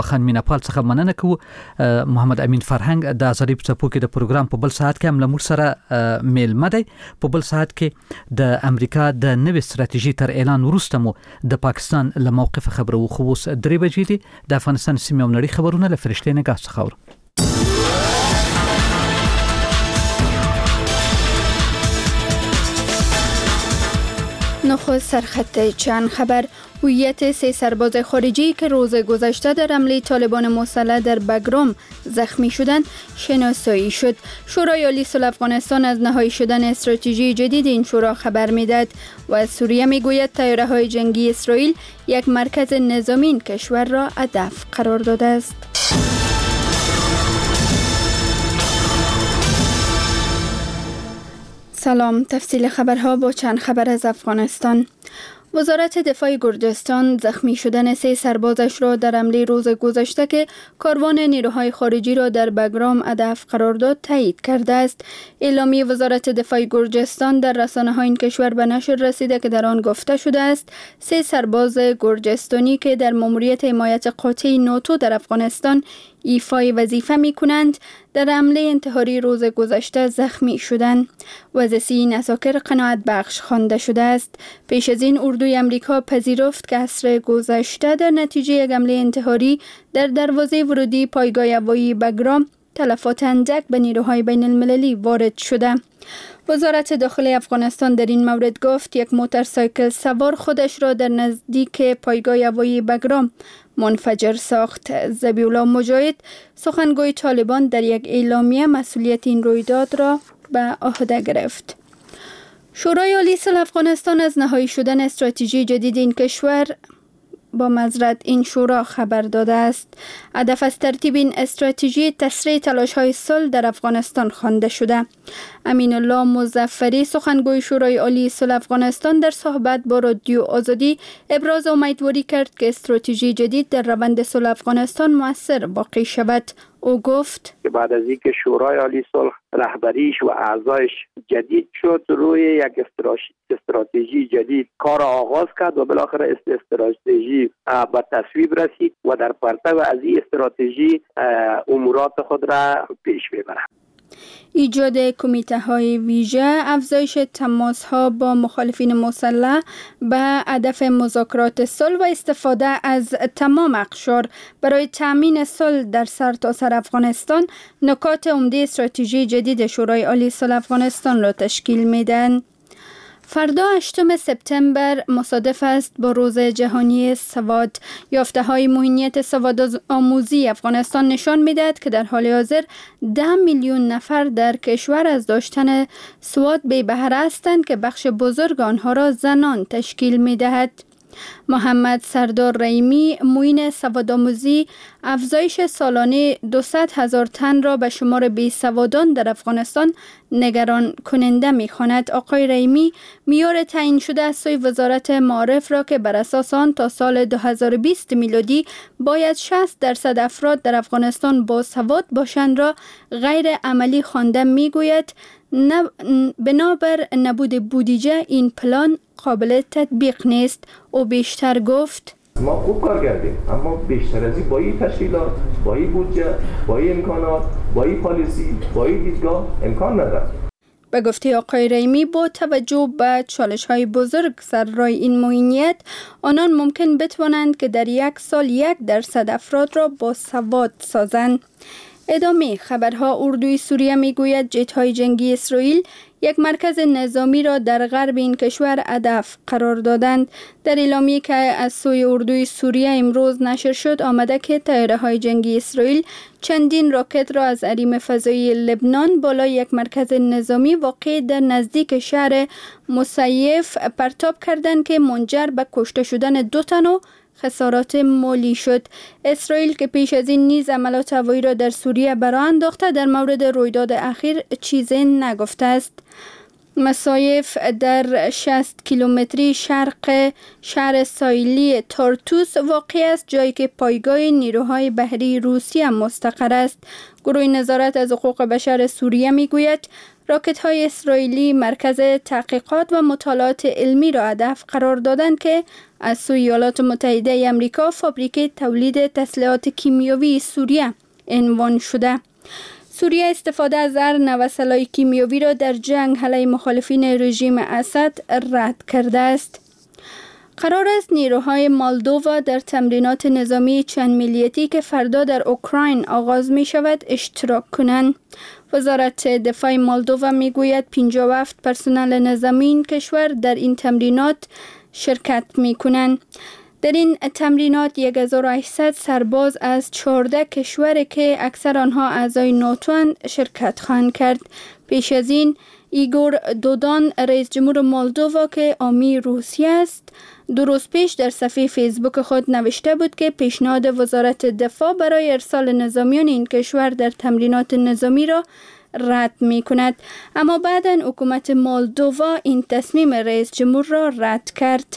خان میناپال څخه مننه کوو. محمد امین فرهنګ د ازادي په څپو کې د پروګرام په بل ساعت کې هم له موږ سره میلمه دی. په بل ساعت کې د امریکا د نوې ستراتیژي تر اعلان وروسته مو د پاکستان له موقف خبرو خو اوس 3 بجې دي. د افغانستان سیمې او نړۍ خبرونه له فرشتي نگاه څخه اورو. نخست سرخط چند خبر: هویت 3 سرباز خارجی که روز گذشته در حمله طالبان مسلح در بگرام زخمی شدند شناسایی شد. شورای عالی صلح افغانستان از نهایی شدن استراتژی جدید این شورا خبر می‌دهد و سوریه میگوید طیاره‌های جنگی اسرائیل یک مرکز نظامی این کشور را هدف قرار داده است. سلام، تفصیل خبرها با چند خبر از افغانستان. وزارت دفاع گرجستان زخمی شدن 3 سربازش را در حمله روز گذشته که کاروان نیروهای خارجی را در بگرام هدف قرار داد تایید کرده است. اعلامیه وزارت دفاع گرجستان در رسانه‌های این کشور به نشر رسیده که در آن گفته شده است 3 سرباز گرجستانی که در ماموریت حمایت قاطع ناتو در افغانستان ایفای وظیفه می کنند در حمله انتحاری روز گذشته زخمی شدند. وضعیت این اساکر قناعت بخش خوانده شده است. پیش از این اردوی امریکا پذیرفت که عصر گذشته در نتیجه یک حمله انتحاری در دروازه ورودی پایگاه هوایی بگرام تلفات اندک به نیروهای بین المللی وارد شده. وزارت داخلی افغانستان در این مورد گفت یک موتورسایکل سوار خودش را در نزدیک پایگاه هوایی بگرام منفجر ساخت. ذبیح‌الله مجاهد سخنگوی طالبان در یک اعلامیه مسئولیت این رویداد را به عهده گرفت. شورای عالی صلح افغانستان از نهایی شدن استراتژی جدید این کشور این شورا خبر داده است. هدف از ترتیب این استراتژی تسریع تلاش‌های صلح در افغانستان خوانده شده. امین الله مظفری سخنگوی شورای عالی صلح افغانستان در صحبت با رادیو آزادی ابراز امیدواری کرد که استراتژی جدید در روند صلح افغانستان مؤثر واقع شود. او گفت که بعد از اینکه شورای عالی صلح رهبریش و اعضایش جدید شد، روی یک استراتژی جدید کار آغاز کرد و بالاخره استراتژی به تصویب رسید و در پرتو از این استراتژی امورات خود را پیش میبرد. ایجاد کمیته‌های ویژه، افزایش تماس‌ها با مخالفین مسلح به هدف مذاکرات صلح و استفاده از تمام اقشار برای تأمین صلح در سرتاسر افغانستان نکات عمده استراتژی جدید شورای عالی صلح افغانستان را تشکیل می‌دهند. فردا 8 سپتامبر مصادف است با روز جهانی سواد. یافته‌های معینیت سواد آموزی افغانستان نشان می‌دهد که در حال حاضر 10 میلیون نفر در کشور از داشتن سواد بی بهره هستند که بخش بزرگ آنها را زنان تشکیل می‌دهد. محمد سردار رحیمی معین سوادآموزی افزایش سالانه 200,000 تن را به شمار بیسوادان در افغانستان نگران کننده می‌خواند. آقای رحیمی معیار تعیین شده از سوی وزارت معارف را که بر اساس آن تا سال 2020 میلادی باید 60% افراد در افغانستان با سواد باشند را غیر عملی خوانده می‌گوید. بنابر نبود بودجه این پلان قابل تطبیق نیست. او بیشتر گفت ما خوب کار کردیم، اما بیشتر از این با این تشکیلات، با این بودجه، با این امکانات، با این پالیسی، با این دیدگاه امکان نداره. به گفته آقای رحیمی با توجه به چالش‌های بزرگ سر راه این معینیت، آنان ممکن بتوانند که در یک سال 1% افراد را با سواد سازند. ادامه خبرها: اردوی سوریه میگوید جت‌های جنگی اسرائیل یک مرکز نظامی را در غرب این کشور هدف قرار دادند. در اعلامیه که از سوی اردوی سوریه امروز نشر شد آمده که طیاره‌های جنگی اسرائیل چندین راکت را از حریم فضایی لبنان بالای یک مرکز نظامی واقع در نزدیک شهر مصیف پرتاب کردند که منجر به کشته شدن 2 تن و خسارات مالی شد. اسرائیل که پیش از این نیز حملات هوایی را در سوریه برآورده در مورد رویداد اخیر چیزی نگفته است. مصایف در 60 کیلومتری شرق شهر ساحلی تارتوس واقع است، جایی که پایگاه نیروهای بحری روسیه مستقر است. گروه نظارت از حقوق بشر سوریه میگوید راکت‌های اسرائیلی مرکز تحقیقات و مطالعات علمی را هدف قرار دادند که از سوی ایالات متحده آمریکا فابریک تولید تسلیحات کیمیاوی سوریه عنوان شده. سوریه استفاده از هر نوع سلاح کیمیاوی را در جنگ علیه مخالفین رژیم اسد رد کرده است. قرار است نیروهای مولدووا در تمرینات نظامی چند ملیتی که فردا در اوکراین آغاز می شود اشتراک کنند. وزارت دفاع مولدووا می گوید 57 پرسنل نظامی این کشور در این تمرینات شرکت می کنند. در این تمرینات 1800 سرباز از 14 کشور که اکثر آنها اعضای ناتو شرکت خواهند کرد. پیش از این ایگور دودان رئیس جمهور مولدووا که حامی روسیه است 2 روز پیش در صفحه فیسبوک خود نوشته بود که پیشنهاد وزارت دفاع برای ارسال نظامیان این کشور در تمرینات نظامی را رد می کند، اما بعداً حکومت مولدووا این تصمیم رئیس جمهور را رد کرد.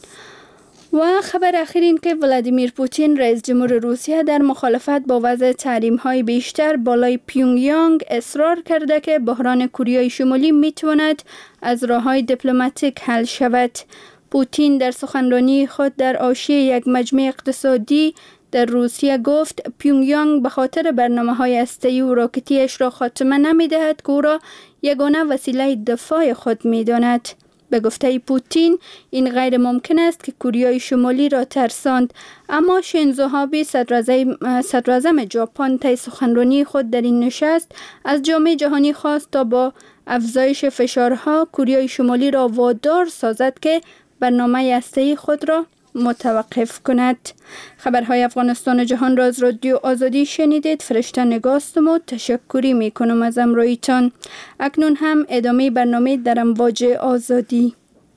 و خبر اخیر این که ولادیمیر پوتین رئیس جمهور روسیه در مخالفت با وضع تحریم‌های بیشتر بالای پیونگیانگ اصرار کرده که بحران کره شمالی میتواند از راه‌های دیپلماتیک حل شود. پوتین در سخنرانی خود در حاشیه یک مجمع اقتصادی در روسیه گفت پیونگیانگ به خاطر برنامه‌های هسته‌ای و راکتی‌اش را خاتمه نمی‌دهد که او را یگانه وسیله دفاع خود می‌داند. به گفته پوتین این غیر ممکن است که کره شمالی را ترساند، اما شینزو آبه صدراعظم ژاپن طی سخنرانی خود در این نشست از جامعه جهانی خواست تا با افزایش فشارها کره شمالی را وادار سازد که برنامه هسته‌ای خود را متوقف کند. خبرهای افغانستان و جهان را از رادیو آزادی شنیدید. فرشته نگاستم و تشکری می کنم از همراهیتان. اکنون هم ادامه برنامه در امواج آزادی.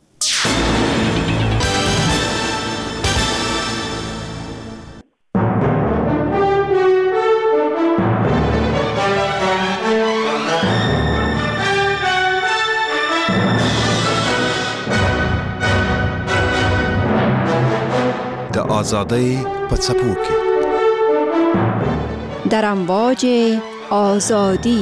آزادی په څپو کې در امواج آزادی.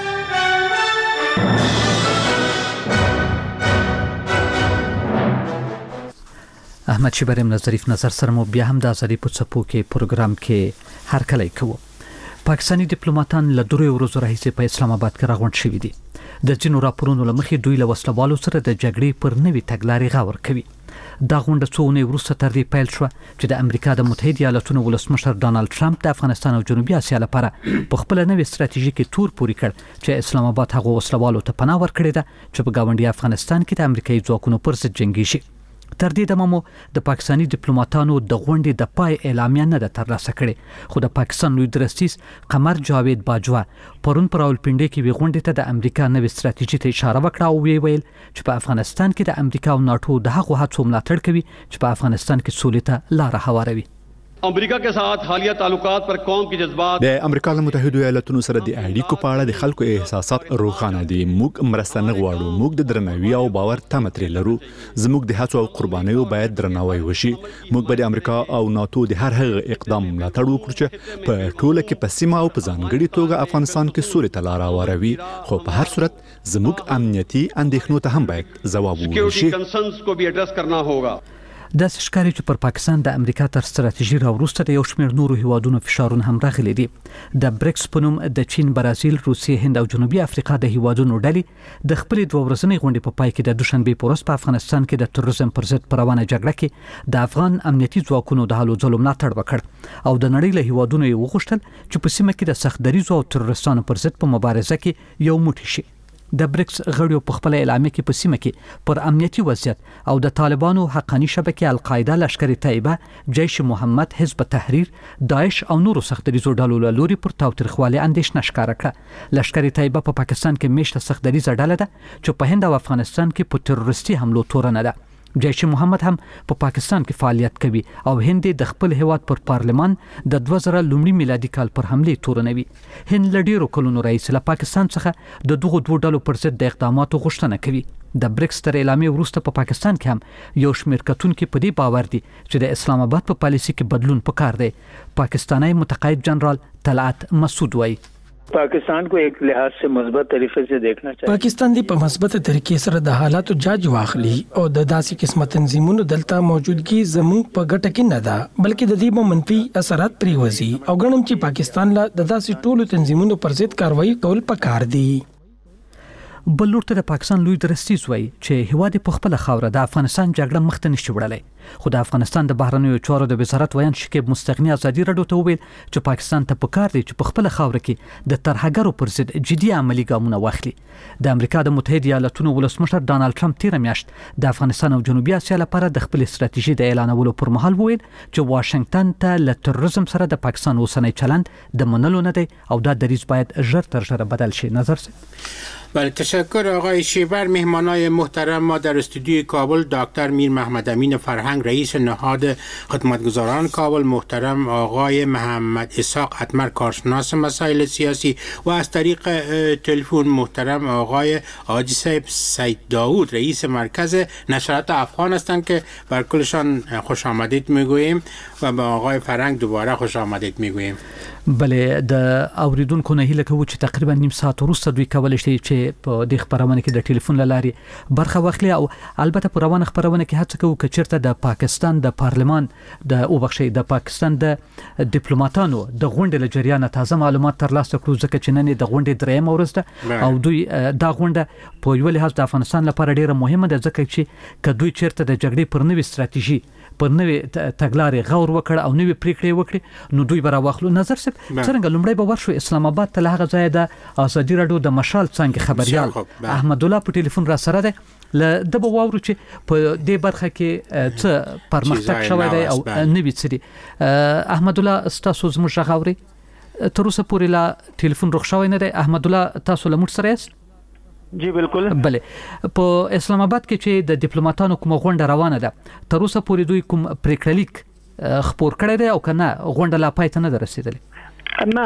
احمد شیبریم ظریف نظر سره مو بیا هم د آزادی په څپو کې پروګرام کې هر کله کوو. پاکستانی دیپلوماتان له 2 ورځو راهیسې په اسلام آباد کې راغونډ شوي دي. د ځینو راپورونو له مخې دوی له وسلوالو سره د جګړې پر نوې تګلارې غور کوي. دا غونډه څو اونۍ وروسته تر دې پیل شوه چې د امریکا د متحده ایالاتونو ولسمشر ډانلډ ټرمپ د افغانستان او جنوبي اسیا لپاره په خپل نوې ستراتیژي کې تور پوري کړ چې اسلام آباد هغه وسلوالو ته پناه ورکړې ده چې په ګاونډي افغانستان کې د امریکایي ځواکونو پر ضد جنګیږي. تر دې دمه مو د پاکستانی دیپلوماتانو د غونډې د پای اعلامیه نه ده ترلاسه کړې، خو د پاکستان لوی درستیز قمر جاوید باجوا پرون پر راولپنډي کې وی غونډې ته د امریکا نوې ستراتیژي ته اشاره وکړه او ویل چې په افغانستان کې د امریکا او ناتو د هغو هڅو ملاتړ کوي چې په افغانستان کې سولې ته لار هواروي. امریکا के साथ हालिया ताल्लुकात पर कौम की जज्बात د امریکا له متحده ایالاتونو سره د اړیکو په اړه د خلکو احساسات روښانه دي. موږ مرسته نه غواړو، موږ د درناوي او باور تمه ترې لرو. زموږ د هڅو او قربانیو باید درناوی وشي. موږ به د امریکا او ناتو د هر هغه اقدام ملاتړ وکړو چې په ټوله کې په سیمه او په ځانګړي توګه افغانستان کې سولې ته لار هواروي، خو په هر صورت زموږ امنیتي اندېښنو ته هم باید ځواب وشي. د ښکاری چې پر پاکستان د امریکا تر ستراتیژي راوروسته د یو شمېر نورو هیوادونو فشارونه هم راغلي دي. د بریکس په نوم د چین، برازیل، روسیې، هند او جنوبي افریقا د هیوادونو ډلې د خپل 2 ورځنۍ غونډې په پای کې د دوشنبه په ورځ په افغانستان کې د تروریزم پر ضد پر روانه جګړه کې د افغان امنیتي ځواکونو د هلو ځلو ملاتړ وکړ او د نړۍ له هیوادونو یې وغوښتل چې په سیمه کې د سخت دریځو او تروریستانو پر ضد په مبارزه کې یو موټی شي. د بریکس غړیو په خپل اعلامیه کې په سیمه کې پر امنیتي وضعیت او د طالبانو حقانی شبکې القاعده، لشکر طیبه، جیش محمد، حزب تحریر، داعش او نورو سخت دریځو ډلو له لوري پر تاوتریخوالي اندېښنه ښکاره کړه. لشکر طیبه په پاکستان کې میشته سخت دریځه ډله ده چې په هند او افغانستان کې په تروریستي حملو تورنه ده. جیش محمد هم په پاکستان کې فعالیت کوي او هند د خپل هیواد پر پارلمان د 2000 لومړي میلادي کال پر حمله تورنوي. هند لډیرو کلونو رئیس له پاکستان څخه د دغو دوه ډلو پر ضد د اقداماتو غوښتنه کوي. د بریکس تر اعلامیې وروسته په پاکستان کې هم یو شمېر کتونکو په دې باور دي چې د اسلام آباد په پالیسي کې بدلون پکار دی. پاکستانی متقاعد جنرال طلعت مسعود وایي पाकिस्तान को एक लिहाज से مثبت طریقے سے دیکھنا चाहिए. پاکستان دی په مثبت طریقې سره د حالاتو جاج واخلي او د داسې قسمه تنظیمونو دلته موجودګي زموږ په ګټه کې نه ده بلکې د دې منفي اثرات پریوزي او ګڼم چې پاکستان له د داسې ټولو تنظیمونو پر ضد کاروایی کول پکار دي. بل لورته د پاکستان لوی درستیز وایي چې هواد په خپل خاوره د افغانستان جګړه مخته نشي وړلای. خو د افغانستان د بهرنیو چارو د وزارت ویان شکیب مستغنی ازادي راډیو ته وویل چې پاکستان ته پکار دی چې په خپل خاوره کې د ترهګرو پر ضد جدي عملی ګامونه واخلي. د امریکا د متحده ایالاتونو ولسمشر ډانلډ ټرمپ تیر میاشت د افغانستان او جنوبي اسیا لپاره د خپل استراتیژي د اعلانولو پر مهال وویل چې واشنگټن ته له تروریزم سره د پاکستان اوسنی چلند د منلو نه دی او دا دریځ باید ژر تر ژره بدل شي. نظر سه بله تشکر آقای شیبر. مهمانای محترم ما در استودیوی کابل دکتر میر محمد امین فرهنگ رئیس نهاد خدمتگزاران کابل، محترم آقای محمد اسحاق اتمر کارشناس مسائل سیاسی و از طریق تلفن محترم آقای حاجی سید داود رئیس مرکز نشرات افغان هستند که بر کلشان خوش آمدید میگوییم و به آقای فرهنگ دوباره خوش آمدید میگوییم. بله د اوریدونکو نه هیله کوو چې تقریبا نیم ساعت وروسته دوی کولای شي چې په دې خبرونه کې د ټلیفون لاري برخه واخلي او البته په روانه خبرونه کې هڅه کوو چې چیرته د پاکستان د پارلمان د پاکستان د ډیپلوماټانو د غونډې له جریان تازه معلومات ترلاسه کړو ځکه چې نن د غونډې درېم ورځ ده او دوی دا غونډه په یو لحاظ د افغانستان لپاره ډیره مهمه ده ځکه چې کدوې چیرته د جګړې پر نوې ستراتیژي پر نوې تګلارې غور وکړ او نوې پریکړې وکړي نو دوی به راواخلو. نظر صاحب څنګه لومړی به ورشو اسلام آباد ته له هغه ځایه د ازادي راډیو د مشال څنګه خبريال احمد الله په ټلیفون را سره ده له د به واورو چې په دې برخه کې څه پرمختګ شوی دی او نوې څه دي. احمد الله تاسو زموږ غاوري تر اوسه پورې لا ټلیفون رخ شوی نه دی. احمد الله تاسو له موږ سره یاست؟ جی بالکل. بله په اسلام آباد کې چې د ډیپلوماټانو کوم غونډه روانه ده تر اوسه پورې دوی کوم پریکړلیک خبر کړی دی او کنه غونډه لا پای ته نه رسیدلې؟ نه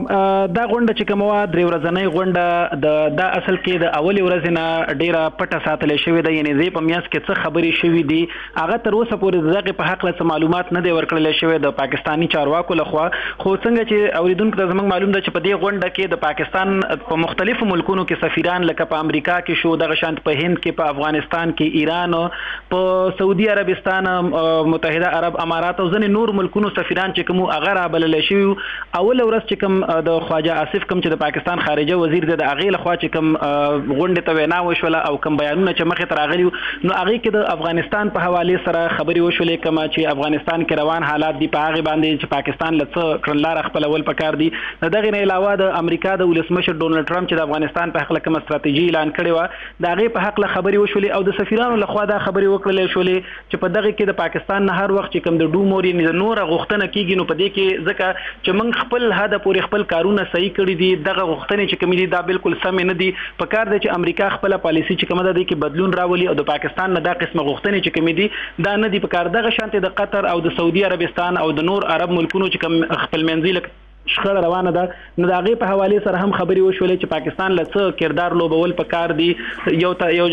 دا غونډه چې کومه درې ورځنۍ غونډه د اصل کې د اولي ورځې نه ډیره پټه ساتلې شوې ده، یعنی زی په میاس کې څه خبرې شوې دي هغه تر اوسه پورې دغه په حق له معلومات نه دی ورکړل شوې د پاکستانی چارواکو لخوا. خو څنګه چې اوریدونکو ته زموږ معلوم ده چې په دې غونډه کې د پاکستان په مختلفو ملکونو کې سفیران لکه په امریکا کې شو، دغه شانت په هند کې، په افغانستان کې، ایران، په سعودي عربستان، متحده عرب امارات او ځینې نور ملکونو سفیران چې کوم هغه رابلل شوي. اول ورځ چې کوم د خواجه آصف کوم چې د پاکستان خارجه وزیر د هغې لخوا چې کوم غونډې ته وینا وشوله او کوم بیانونه چې مخې ته راغلي نو هغې کې د افغانستان په حوالې سره خبرې وشولې کومه چې افغانستان کې روان حالات دي په هغې باندې چې پاکستان له څه کړنلاره خپلول پکار دي. د دغې نه علاوه د امریکا د ولسمشر ډونلډ ټرمپ چې د افغانستان په هکله کومه ستراتیژي اعلان کړې وه د هغې په هکله خبرې وشولې او د سفیرانو لخوا دا خبرې وکړلې شولې چې په دغې کې د پاکستان نه هر وخت چې کوم د ډومور یعنې د نوره غوښتنه کېږي نو په دې کې ځکه چې موږ خپل هدف پورې خپل کارونه صحیح کړی دي، دغه غوښتنې چې کومې دي دا بالکل سمې نه دي. په کار دی چې امریکا خپل پالیسي چې کومه ده د کې بدلون راولي او د پاکستان نه دا قسمه غوښتنې چې کومې دي دا نه دي په کار. دغه شانتې د قطر او د سعودي عربستان او د نور عرب ملکونو چې کوم خپل منځي شخړه روانه ده نو د هغې په حوالې سره هم خبرې وشولې چې پاکستان له څه کردار لوبول په کار دي. یو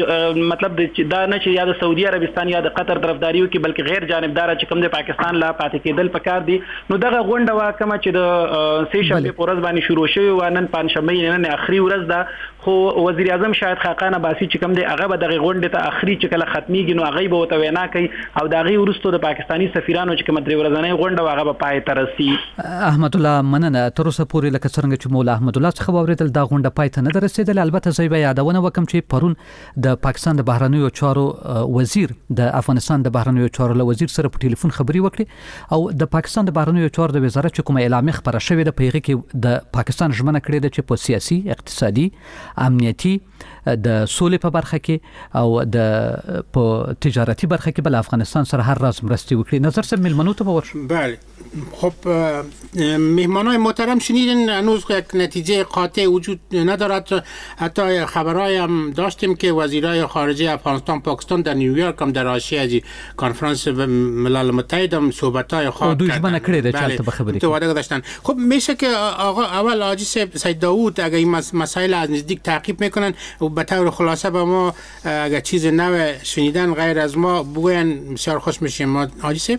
مطلب دا نه چې یا د سعودي عربستان یا د قطر طرفداري وکړي بلکې غیر جانبداره چې کوم د پاکستان لا پاتې کېدل په کار دي. نو دغه غونډه وه کومه چې د سې شنبې په ورځ باندې شروع شوې وه، نن پنجشنبه نن اخري ورځ ده. خو وزیر اعظم شاهد خاقان عباسي چې کوم دی هغه به دغه غونډې ته اخري چې کله ختمیږي نو هغه به ورته وینا کوي او د هغې وروسته د پاکستاني سفیرانو چې کومه درې ورځنۍ غونډه وه هغه به پای ته رسي. احمد الله مننه. تر اوسه پورې لکه څرنګه چې مولا احمد الله څخه واورېدل دا غونډه پای ته نه ده رسېدلې. البته زه به یادونه وکړم چې پرون د پاکستان د بهرنیو چارو وزیر د افغانستان د بهرنیو چارو له وزیر سره په ټلیفون خبرې وکړې او د پاکستان د بهرنیو چارو د وزارت چې کومه اعلامیه خپره شوې ده په هغې کې د پاکستان ژمنه کړې ده چې په سیاسي، اقتصادي، امنیتي، د سولې په برخه کې او د په تجارتي برخه کې بل افغانستان سره هر راز مرستې وکړي. نظر صاحب ملمنو ته ورشو. بله خب مهمانای مهمانای محترم شنیدین هنوز یک نتیجه قاطع وجود ندارد. حتی خبرهای هم داشتیم که وزیرای خارجه افغانستان پاکستان در نیویورک هم در حاشیه از کنفرانس ملل متحد هم صحبت‌های خواهد کردن. دوشمنه کړی د چالت به خبرې تو واده داشتن. خب میشه که آقا اول حاجی سید داوود اگه این مسائل از نزدیک تعقیب میکنن و به طور خلاصه به ما اگه چیز نو شنیدن غیر از ما بگوین بسیار خوش میشیم. ما حاجی صاحب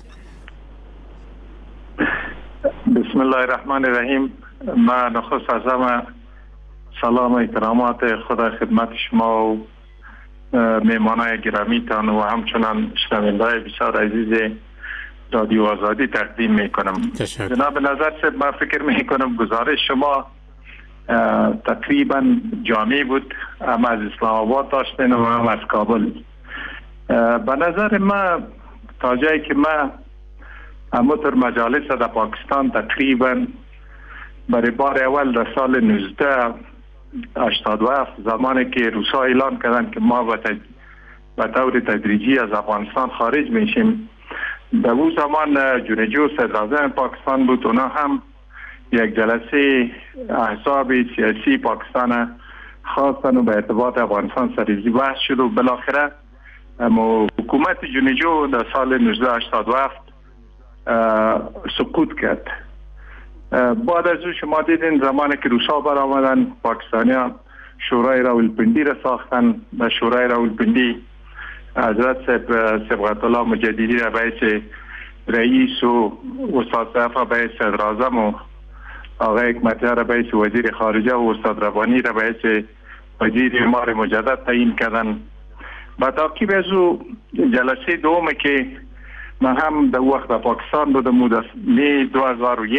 بسم الله الرحمن الرحیم. من نخست از همه سلام و احترامات خدا خدمت شما و مهمانای گرامیتان و همچنان شنونده‌های بسیار عزیز رادیو آزادی تقدیم میکنم. جناب نظر صاحب، من فکر میکنم گزارش شما تقریبا جامع بود، هم از اسلام آباد داشتین و هم از کابل. به نظر من تا جایی که من همونطور مجالس در پاکستان تقریبا برای بار اول در سال 1987 زمانی که روسا اعلان کردن که ما به طور تدریجی از افغانستان خارج میشیم، در اون زمان جونجو صدراعظم پاکستان بود، اونا هم یک جلسه احزاب سیاسی پاکستان خواستن و به ارتباط افغانستان سریزی بحث شد و بالاخره حکومت جونجو در سال 1987 سقوط کرد. بعد از او شما دیدین زمانی که روسا برآمدن، پاکستانیان شورای راولپنڈی را ساختن. در شورای راولپنڈی حضرت صبغت الله مجددی را باعث رئیس و استاد صفا باعث صدراعظم و آقای حکمتیار را باعث وزیر خارجه و استاد ربانی را باعث وزیر امور مجدد تعیین کردن. با تعقیب از او جلسه دوم که من هم در وقت در پاکستان بودم در می 2001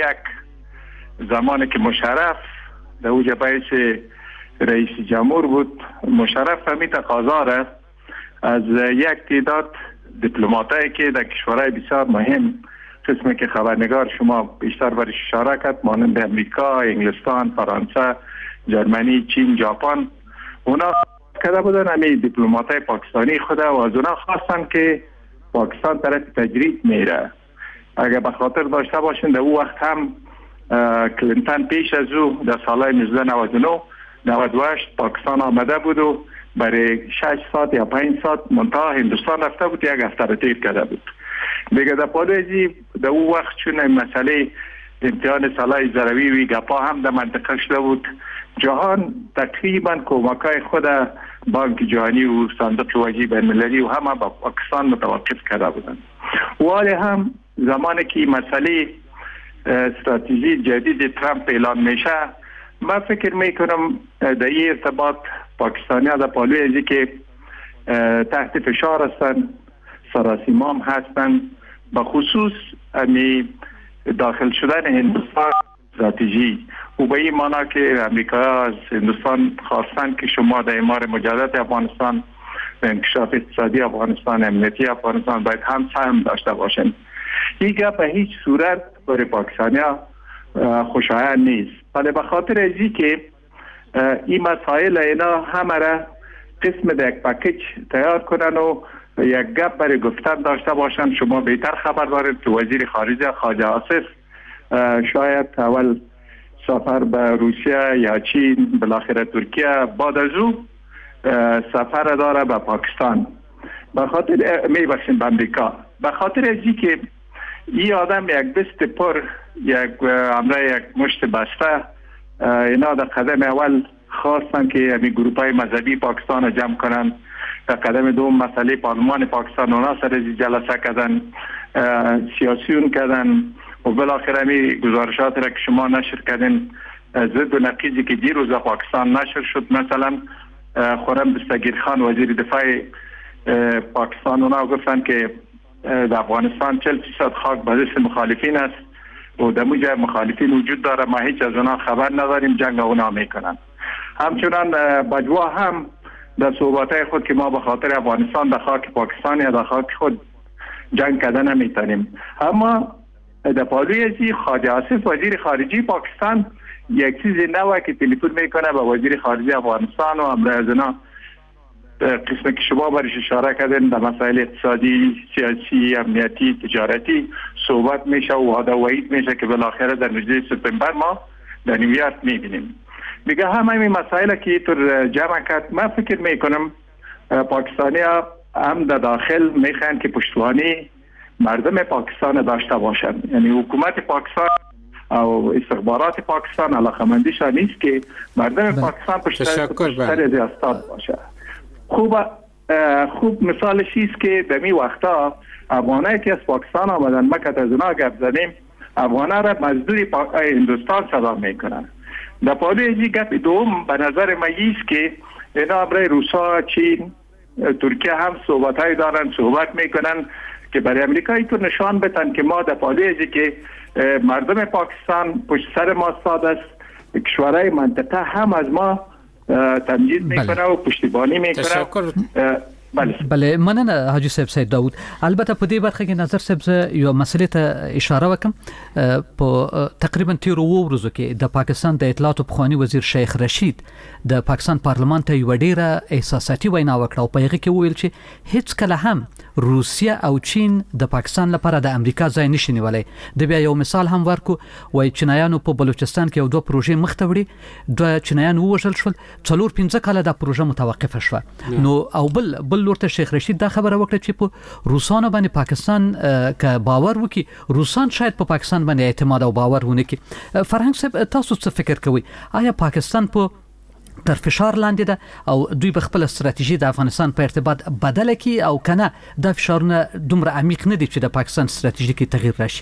زمانی که مشرف در اوج باعث رئیس جمهور بود، مشرف همی تقاضا را از یک تعداد دیپلماتایی که در کشورهای بسیار مهم قسمی که خبرنگار شما بیشتر برش اشاره کرد، مانند امریکا، انگلستان، فرانسه، جرمنی، چین، ژاپن، اونا کرده بودن همی دیپلماتای پاکستانی خود و از اونا خواستن که پاکستان طرف تجرید میره. اگر به خاطر داشته باشین در او وقت هم کلینتن پیش از او در سالهای 1999 98 پاکستان آمده بود و برای 6 ساعت یا 5 ساعت منتها هندوستان رفته بود، یک هفته را تیر کرده بود. دیگه در پادویزی در او وقت چون مسئله امتحان سلاح ضروی وی گپا هم در منطقه شده بود، جهان تقریبا کمکای خود بانک جهانی و صندوق وجهی بین‌المللی و همه با پاکستان متوقف کرده بودند. ولی هم زمانی که مسئله استراتژی جدید ترامپ اعلان میشه، من فکر میکنم در این ارتباط پاکستانی در پالوی ازی که تحت فشار هستند، سراسیمام هستند، به خصوص داخل شدن هندوستان استراتژی و به این معنا که امریکا از هندوستان خواستن که شما در امار مجدد افغانستان، در انکشاف اقتصادی افغانستان، امنیتی افغانستان باید هم سهم داشته باشند. این گپ به هیچ صورت برای پاکستانیا خوشایند نیست. ولی به خاطر ازی که این مسائل اینا همه را قسم در یک پکیج تیار کنن و یک گپ برای گفتن داشته باشن. شما بهتر خبر دارید که وزیر خارجه خواجه آصف شاید اول سفر به روسیه یا چین بالاخره ترکیه، بعد از او سفر داره به پاکستان، به خاطر میبخشین به امریکا. به خاطر ازی که این آدم یک دست پر یک مشت بسته، اینا در قدم اول خواستن که همین گروپ های مذهبی پاکستان رو جمع کنن، در قدم دوم مسئله پارلمان پاکستان اونا سر جلسه کردن، سیاسیون کردن و بالاخره همین گزارشات را که شما نشر کردین ضد و نقیضی که دیروز پاکستان نشر شد، مثلا خورم دستگیر خان وزیر دفاع پاکستان اونا گفتن که در افغانستان 40% خاک به دست مخالفین است و در موجه مخالفین وجود داره، ما هیچ از اونا خبر نداریم، جنگ اونا میکنن. همچنان بجوا هم در صحبتهای خود که ما به خاطر افغانستان در خاک پاکستان یا در خاک خود جنگ کردن نمیتونیم. اما در پالوی ازی خواجه آصف وزیر خارجی پاکستان یک چیز نوه که تلفن میکنه به وزیر خارجی افغانستان و امروز اونا قسمی که شما برش اشاره کردین در مسائل اقتصادی، سیاسی، امنیتی، تجارتی صحبت میشه و وعده وعید میشه که بالاخره در 19 سپتامبر ما در نیویورک میبینیم. دیگه همه این مسائل که اینطور جمع کرد، من فکر میکنم پاکستانی ها هم در داخل میخوان که پشتوانی مردم پاکستان داشته باشن. یعنی حکومت پاکستان او استخبارات پاکستان علاقمندیشان نیست که مردم پاکستان پشت سر استاد باشه. خوب مثالش است که در می وقتا افغانایی که از پاکستان آمدن، ما که از اونا گپ زنیم، افغانا را مزدوری هندوستان صدا میکنن. در پاده ازی گپ دوم به نظر ما است که اینا برای روسا، چین، ترکیه هم صحبت های دارن، صحبت میکنن که برای امریکایی تو نشان بتن که ما در پاده ازی که مردم پاکستان پشت سر ما استاد است، کشورهای منطقه هم از ما تمجید میکنه و پشتیبانی میکنه. بله مننه حاجی صاحب سید داود. البته په دې برخه کې نظر صاحب یو مسلې ته اشاره وکم. په تقریبا 13 ورځو کې د پاکستان د اطلاعات پخوانی وزیر شیخ رشید د پاکستان پارلمان ته یو ډیره احساساتي وینا وکړه او په هغه کې ویل چې هیڅ کله هم روسیه او چین د پاکستان لپاره د امریکا ځای نشي نیولای. د بیا یو مثال هم ورکو، وای چینایانو په بلوچستان کې یو دوه پروژې مخ ته وړي، دوه چینایان ووژل شول، 4-5 کاله دا پروژه متوقف شوه. نو او بل لورته شیخ رشید دا خبره وکړه چې په روسانو باندې پاکستان که باور وکي، روسان شاید په پاکستان باندې اعتماد او باور ونه کړي. فرهنګ صاحب تاسو څه فکر کوئ؟ آیا پاکستان په تر فشار لاندې ده او دوی به خپل استراتیژي د افغانستان په ارتباط بدله کړي او کنه دا فشارونه دومره عمیق نه دي چې د پاکستان استراتیژي کې تغییر راشي؟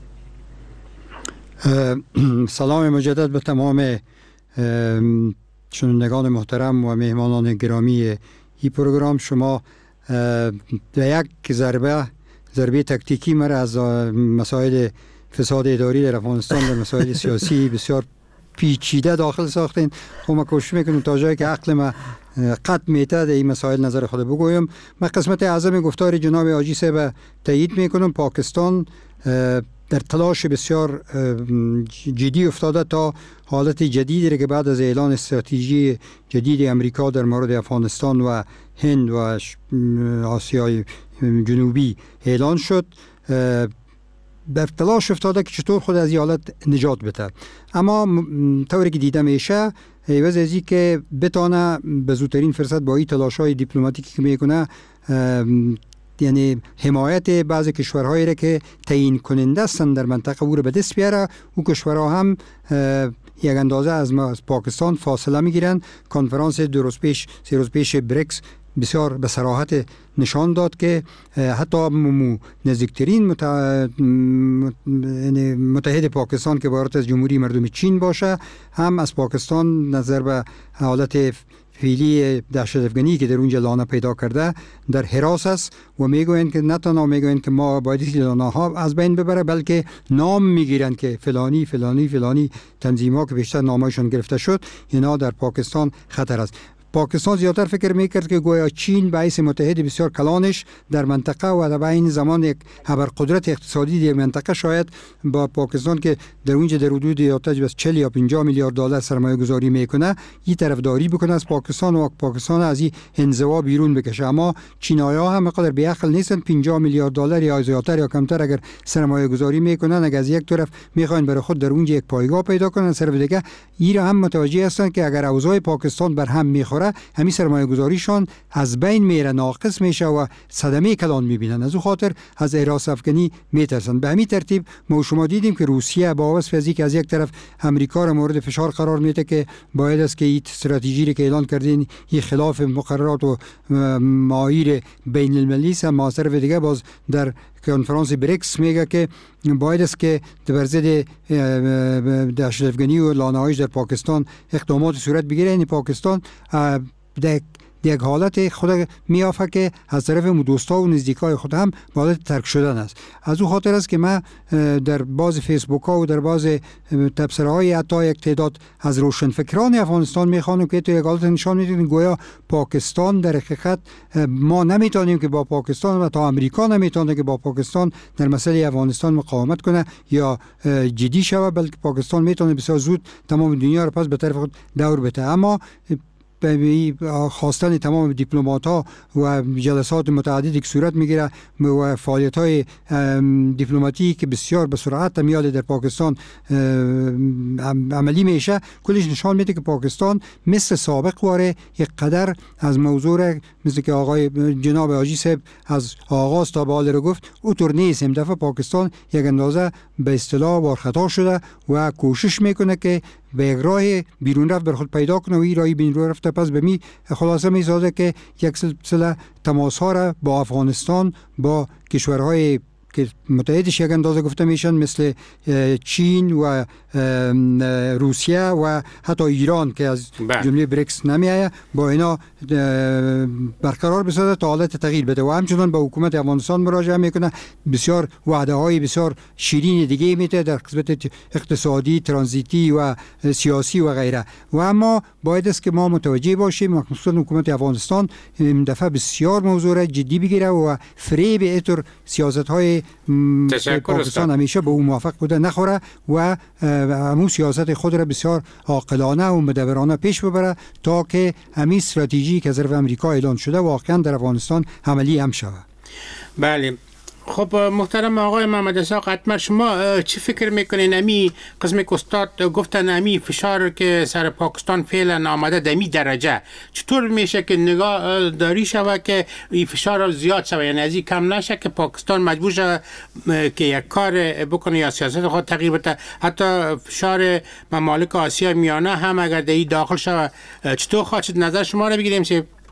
سلام مجدد به تمام شنوندگان محترم و مهمانان گرامی این پروگرام. شما یک ضربه تکتیکی مرا از مسائل فساد اداری در افغانستان در مسائل سیاسی بسیار پیچیده داخل ساختین. خب ما کوشش میکنیم تا جایی که عقل ما قد میته در این مسائل نظر خود بگویم. من قسمت اعظم گفتار جناب حاجی صاحب تایید میکنم. پاکستان در تلاش بسیار جدی افتاده تا حالت جدیدی که بعد از اعلان استراتژی جدید امریکا در مورد افغانستان و هند و آسیای جنوبی اعلان شد، در تلاش افتاده که چطور خود از این حالت نجات بده. اما طوری که دیده میشه عوض از این که بتانه به زودترین فرصت با این تلاش‌های دیپلماتیکی که میکنه، یعنی حمایت بعضی کشورهایی را که تعیین کننده هستند در منطقه او را به دست بیاره، او کشورها هم یک اندازه از پاکستان فاصله میگیرند. کنفرانس 2 روز پیش 3 روز پیش بریکس بسیار به صراحت نشان داد که حتی نزدیکترین متحد پاکستان که عبارت از جمهوری مردم چین باشه هم از پاکستان نظر به حالت فعلی دهشت افغانی که در اونجا لانه پیدا کرده در حراس است و میگویند که نه تنها میگویند که ما باید این لانه ها از بین ببره، بلکه نام میگیرند که فلانی فلانی فلانی تنظیم ها که بیشتر نامایشان گرفته شد اینا در پاکستان خطر است. پاکستان زیادتر فکر میکرد که گویا چین باعث متحد بسیار کلانش در منطقه و در این زمان یک ابرقدرت اقتصادی در منطقه شاید با پاکستان که در اونجا در حدود یاتج بس 40 یا 50 میلیارد دلار سرمایه گذاری میکنه، این طرفداری بکنه از پاکستان و پاکستان از این انزوا بیرون بکشه. اما چینایی‌ها هم قدر بی عقل نیستن، 50 میلیارد دلار یا زیادتر یا کمتر اگر سرمایه گذاری میکنن، اگر از یک طرف میخواین برای خود در اونجا یک پایگاه پیدا کنن، از طرف دیگه ایران هم متوجه هستند که اگر اوضاع پاکستان بر هم میخوره همین سرمایه گذاریشان از بین میره، ناقص میشه و صدمه کلان میبینن. از اون خاطر از حراس افغانی میترسن. به همین ترتیب ما شما دیدیم که روسیه با وصف از یک طرف امریکا را مورد فشار قرار میده که باید است که این استراتژی که اعلان کردین این خلاف مقررات و معایر بین المللی است. ما طرف دیگه باز در کنفرانس بریکس میگه که باید است که در ضد دهشت افغانی و لانه‌هایش در پاکستان اقدامات صورت بگیره. یعنی پاکستان یک حالت خود میافه که از طرف دوستا و نزدیکای خود هم حالت ترک شدن است. از او خاطر است که من در باز فیسبوک ها و در باز تبصره های حتی یک تعداد از روشنفکران افغانستان میخوانم که تو یک حالت نشان میدن گویا پاکستان در حقیقت ما نمیتونیم که با پاکستان و تا امریکا نمیتونه که با پاکستان در مسئله افغانستان مقاومت کنه یا جدی شود، بلکه پاکستان میتونه بسیار زود تمام دنیا را پس به طرف خود دور بده. اما خواستن تمام دیپلمات ها و جلسات متعددی که صورت میگیره و فعالیت های دیپلماتیکی که بسیار به سرعت میاد در پاکستان عملی میشه، کلش نشان میده که پاکستان مثل سابق واره یک قدر از موضوع مثل که آقای جناب حاجی صاحب از آغاز تا به حال رو گفت اونطور نیست. این دفعه پاکستان یک اندازه به اصطلاح وارخطا شده و کوشش میکنه که به یک راه بیرون رفت بر خود پیدا کنه و این راهی بیرون رفته پس به می خلاصه میسازه که یک سلسله تماس ها را با افغانستان با کشورهای که متحدش یک اندازه گفته میشن مثل چین و روسیه و حتی ایران که از جمله بریکس نمیایه با اینا برقرار بسازه تا حالت تغییر بده و همچنان به حکومت افغانستان مراجعه میکنه. بسیار وعده های بسیار شیرین دیگه میده در قسمت اقتصادی، ترانزیتی و سیاسی و غیره. و اما باید است که ما متوجه باشیم خصوصا حکومت افغانستان این دفعه بسیار موضوع جدی بگیره و فریب ایتر سیاست های پاکستان همیشه به اون موافق بوده نخوره و همون سیاست خود را بسیار عاقلانه و مدبرانه پیش ببره تا که همین استراتژی که از طرف امریکا اعلان شده واقعا در افغانستان عملی هم شود. بله. خب محترم آقای محمد اسحاق حتما شما چی فکر میکنین امی قسم که استاد گفتن امی فشار که سر پاکستان فعلا آمده دمی درجه چطور میشه که نگاه داری شود که این فشار زیاد شود، یعنی از این کم نشه که پاکستان مجبور شود که یک کار بکنه یا سیاست خود تغییر بده، حتی فشار ممالک آسیا میانه هم اگر در این داخل شود چطور خواهد نظر شما رو بگیریم؟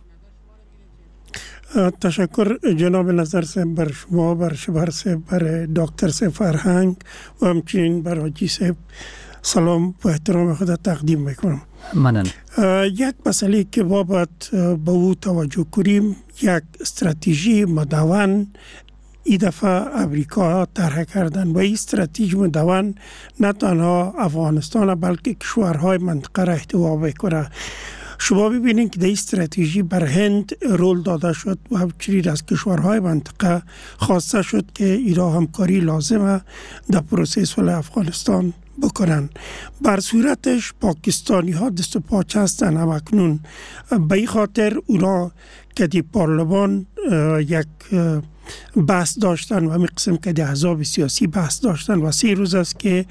تشکر جناب نظر صاحب بر شما، بر شبهر صاحب، بر دکتر صاحب فرهنگ و همچنین بر حاجی صاحب سلام و احترام خود تقدیم میکنم. ممنون. یک مسئله که باید به او توجه کنیم، یک استراتژی مدون این دفعه امریکا طرح کردن و این استراتژی مدون نه تنها افغانستان بلکه کشورهای منطقه را احتوا میکنه. شما ببینید که در این استراتژی بر هند رول داده شد و همچنین از کشورهای منطقه خواسته شد که ایرا همکاری لازمه در پروسه صلح افغانستان بکنن. بر صورتش پاکستانی ها دست و پاچه هستن همکنون، به این خاطر اونا که دی پارلمان یک بحث داشتن و همین قسم که دی احزاب سیاسی بحث داشتن و 3 روز است که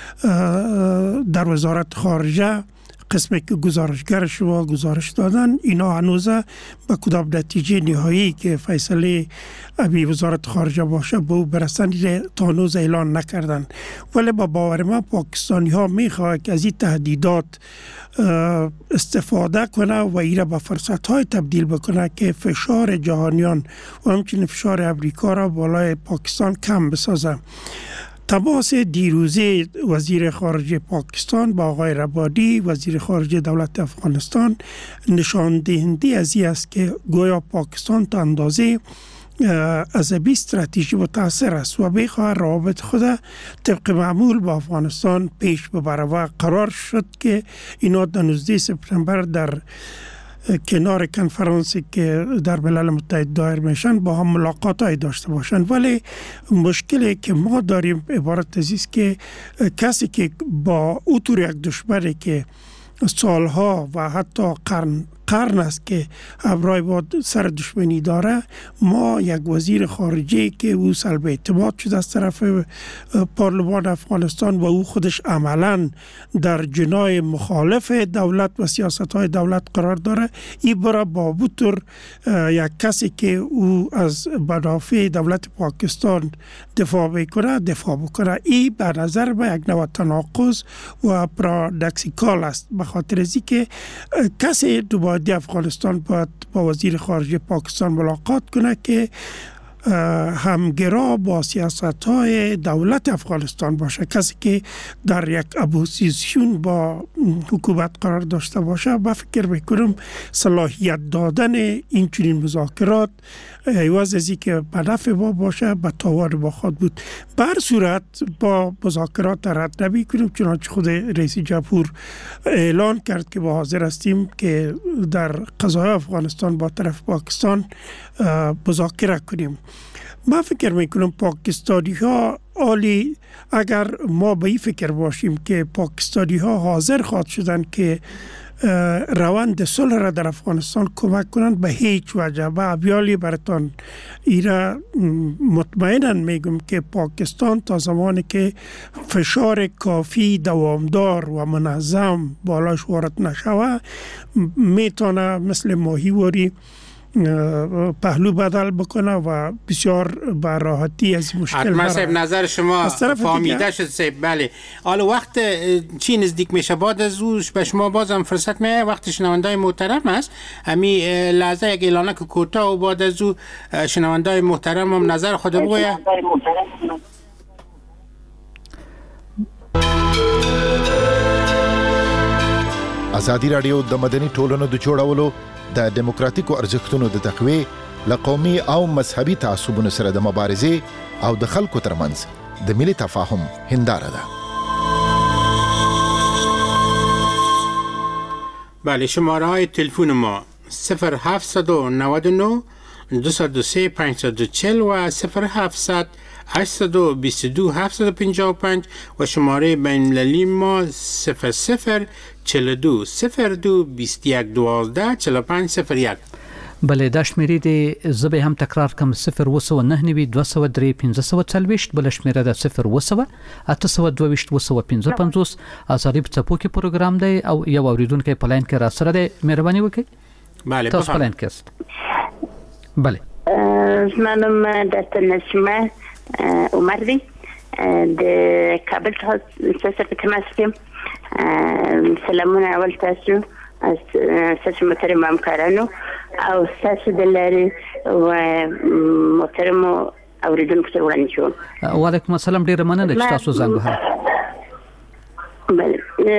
در وزارت خارجه قسمی که گزارشگرش و گزارش دادن اینا هنوز به کدام نتیجه نهایی که فیصله ابی وزارت خارجه باشه به او برسن تا هنوز اعلان نکردن. ولی با باور من پاکستانی ها میخواه که از این تهدیدات استفاده کنه و ایره به فرصت های تبدیل بکنه که فشار جهانیان و همچنین فشار امریکا را بالای پاکستان کم بسازه. تماس دیروزه وزیر خارجه پاکستان با آقای ربادی وزیر خارجه دولت افغانستان نشان دهنده از این است که گویا پاکستان تا اندازه از این استراتژی متاثر است و بخواه روابط خود طبق معمول با افغانستان پیش ببره و قرار شد که اینا 19 سپتامبر در کنار کنفرانسی که در ملل متحد دایر میشن با هم ملاقات های داشته باشن. ولی مشکلی که ما داریم عبارت از است که کسی که با اوتور یک دشمنی که سالها و حتی قرن است که همراه با سر دشمنی داره، ما یک وزیر خارجه که او سلب اعتماد شده از طرف پارلمان افغانستان و او خودش عملا در جناح مخالف دولت و سیاست های دولت قرار داره، این برای بابوتر یک کسی که او از منافع دولت پاکستان دفاع بکنه. این به نظر من یک نوع تناقض و پارادوکسیکال است، به خاطر از اینکه کسی دوباره افغانستان باید با وزیر خارجه پاکستان ملاقات کنه که همگرا با سیاست‌های دولت افغانستان باشه، کسی که در یک اپوزیسیون با حکومت قرار داشته باشه. با فکر میکنم صلاحیت دادن این چنین مذاکرات عوض از اینکه به نفع ما باشه به تاوان ما خواهد بود. بر صورت با مذاکرات رد نمی‌کنیم، چنانچه خود رئیس جمهور اعلان کرد که ما حاضر هستیم که در قضای افغانستان با طرف پاکستان مذاکره کنیم. من فکر میکنم پاکستانی ها عالی، اگر ما به این فکر باشیم که پاکستانی ها حاضر خواهد شدن که روند صلح را در افغانستان کمک کنند به هیچ وجه. و بیالی براتون ایرا مطمئنا میگم که پاکستان تا زمانی که فشار کافی دوامدار و منظم بالاش وارد نشوه میتونه مثل ماهیواری پهلو بدل بکنه و بسیار به راحتی از مشکل حتما صاحب نظر شما فهمیده شد صاحب. بله حالا وقت چی نزدیک میشه؟ بعد از اوش به شما بازم فرصت میه. وقت شنوندای محترم است امی لحظه یک اعلانه که کوتاه و بعد از او شنوندای محترم هم نظر خود بگویه. ازادي رادیو د مدني ټولنو د جوړولو د دیموکراتیکو ارزښتونو د تقویې لقومي او مذهبي تعصبونو سره د مبارزې او د خلکو ترمنځ د ملي تفاهم هنداره ده. بله شماره های تلفن ما 0799 203 540 و 0700 822 755 و شماره بین المللی ما 0042 02 21 12 4501. بله دا شمیرې د زبې هم تکرار کم 029 203 540 بل شمیره ده 0 822 ازادي په څپو کې پروګرام دی او یو اوریدونکو په لاین کې را سره دی. مهرباني وکړئ. بله تاسو په لاین کې است. بله منم دکتر نسیمه عمر دی د کابل څخه په تماس کې. سلامونه اول تاسو تاسو محترم همکارانو او تاسو د لارې و محترم اوریدونکو ته وړاندې شوم. وعلیکم السلام. ډیره مننه چې تاسو زنګ وهل. بله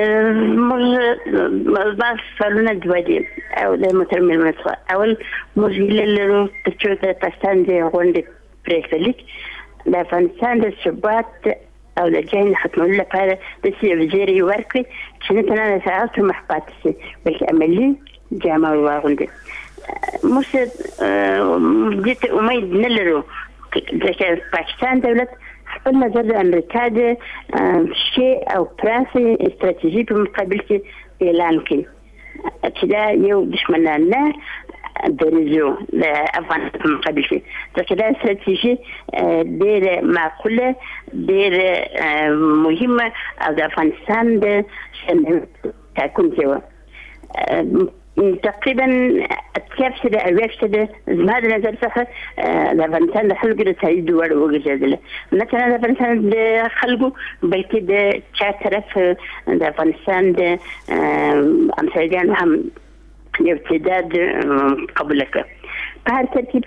موږ سوالونه دوه دي او د محترم مېلمه څخه اول موږ هیله لرو چې د پاکستان د غونډې پرېکړه د افغانستان د ثبات او د جنګ ختمولو لپاره د سیاسي ورکړي چې نه تنه ساعت محبت سي بلکې عملي جامه واغوندي. موږ دې ته امید نه لرو چې پاکستان دولت خپل نظر د امریکا د شي او فرانسې استراتیژي په مقابل کې اعلان کړي چې دا یو دشمنانه دریزو د افغانستان په مقابل کې. دا استراتیژي ډېر معقوله ډېر مهمه او د افغانستان د تاکونکې وه. تقریبا اتیاب او یکشده زما د نظر څخه د افغانستان د خلکو د تایید وړ وګرځېدله. نه تنه د افغانستان د خلکو بلکې د چا طرف د افغانستان د همسایګانو هم یو تعداد قبول کړ. په هر ترتیب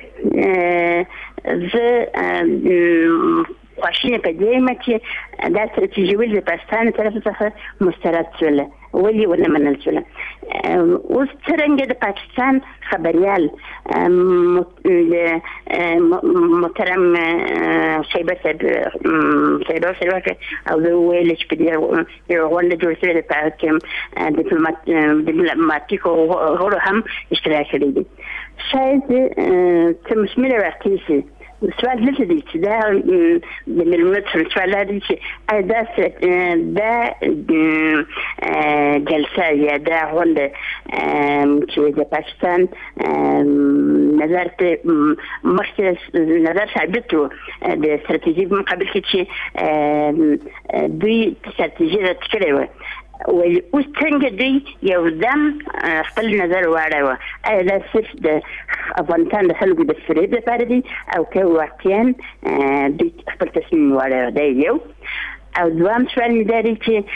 زه خواشینه په دې یم چې دا استراتیژي ولې د پاکستان طرف څخه مسترد شوله ولې ونه منل شوله. اوس څرنګه د پاکستان خبریال محترم شیبه صاحب او د ویل چې په دې غونډه جوړه شوې ده په کې ډیپلوماټیکو غړو هم اشتراک کړی دی. شاید څه مشمله واقع شي. سوال دلته دی چې دا د ملمونو سوال دی چې دا جلسه یا دا غونډه چې د پاکستان نظر ته مخکې نظر ثابت و د استراتیژي په مقابل کې چې دوی استراتیژي رد کړې وه ولی اوس څنګه دوی یو دم خپل نظر واړوه. آیا دا صرف د افغانستان د خلکو د فریب لپاره دی او که واقعا دوی خپل تصمیم واړوه؟ دا یو. او دوام سوال مې دا دی چې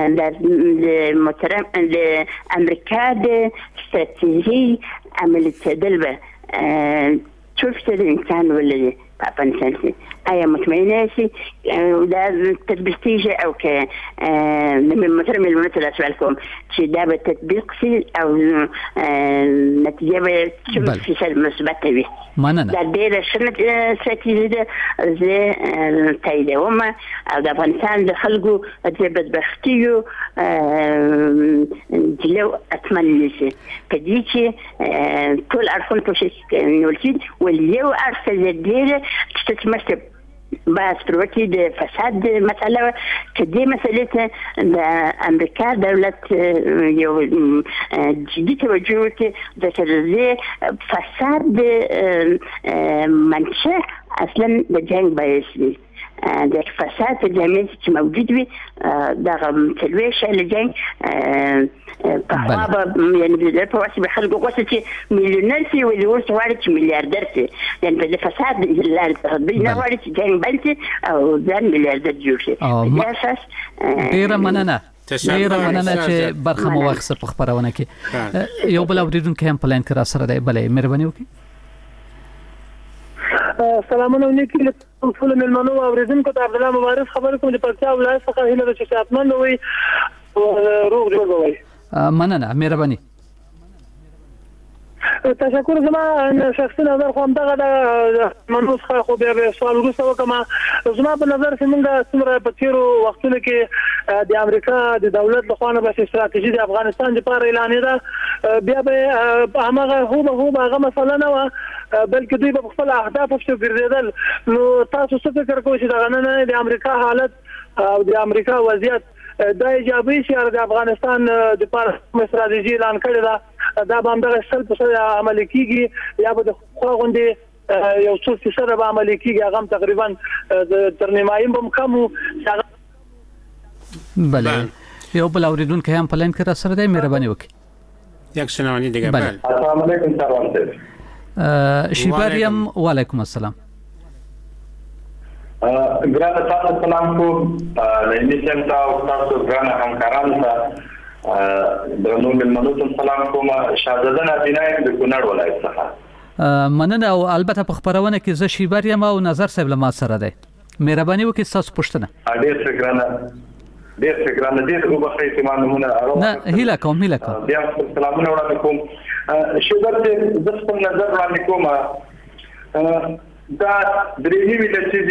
د امریکا د استراتیژي عملي کېدل به څو فیصده امکان ولري په افغانستان کې؟ آیا مطمئنه یاستئ دا تطبیق کیږي او که محترم مېلمنو ته دا سوال کوم چې دا به تطبیق شي او نتیجه به څومره فیصد مثبته وي؟ مننه. دا ډېره ښه استراتیژي ده، زه تاییدوم او د افغانستان د خلکو د بدبختیو جلو حتما نیسي په دې چې ټول اړخونه کوشش نیول شي ولې یو اړخ ته ډېره چې تاسو بحث وکړي د فساد مسله چې دې مسلې ته د امریکا دولت یو جدي توجه وکړي د فساد منشأ اصلا د جنگ باعث دی د فساد په جامعه چې موجود وي دغه تلويش لجنگ په خوا به یعنی د په واسطه به خلکو غوښتي چې میلیونر شي او د ورته واړي چې میلیاردر شي یعنی په فساد لار څخه به نه واړي چې جنگ بل شي او ځان میلیاردر جوړ شي دا اساس ډیره مننه چې برخه مو واخیسته په خبرونه کې یو بل اوریدونکو هم پلان کړه سره دی بلې مهرباني وکړئ سلامونه نیکی له ټول ملمنو اوریدونکو ته عبد الله مبارک خبر کوم د پکتیا ولایت څخه هیله د صحتمند وي روغ جوړ وي مننه مهرباني تشکر زما شخصي نظر خو همدغه د منوس خو بیا سوال وروسته وکم زما په نظر چې موږ څومره په تیرو وختونو کې د امریکا د دولت لخوا نه بس استراتیژي د افغانستان لپاره اعلان ده بیا به هغه هغه مسله نه و بلکې دوی په خپل اهداف په ګرځیدل نو تاسو څه فکر کوئ چې دغه نه د امریکا حالت او د امریکا وضعیت دا ایجابي چې د افغانستان د لپاره استراتیژي اعلان کړی ده دا به همدغه 100% عملي کیږي یا به د خو غوندې یو څو فیصد به عملي کیږي هغه تقریبا تر نیمایي به کم بله یو بل اوریدونکو هم پلان کړه سره دی مهرباني وکړئ یک شنوانی دیگه بله السلام علیکم سلام شیباریم وعلیکم السلام ګرانه تاسو سلام کوم لنیشم تاسو ګرانه همکارانو ته درنو ملمنو ته سلام کوم شاهزاده نبینای د کونړ ولایت څخه مننه او البته په خبرونه کې زه شیباریم او نظر صاحب له ما سره دی مهرباني وکړئ تاسو پوښتنه ډېر څنګه دې په بخښه ایمانونه نه هیله کوم بیا سلامونه وړاندې کوم شوګر دې د خپل نظر وړاندې کوم دا درې نیمه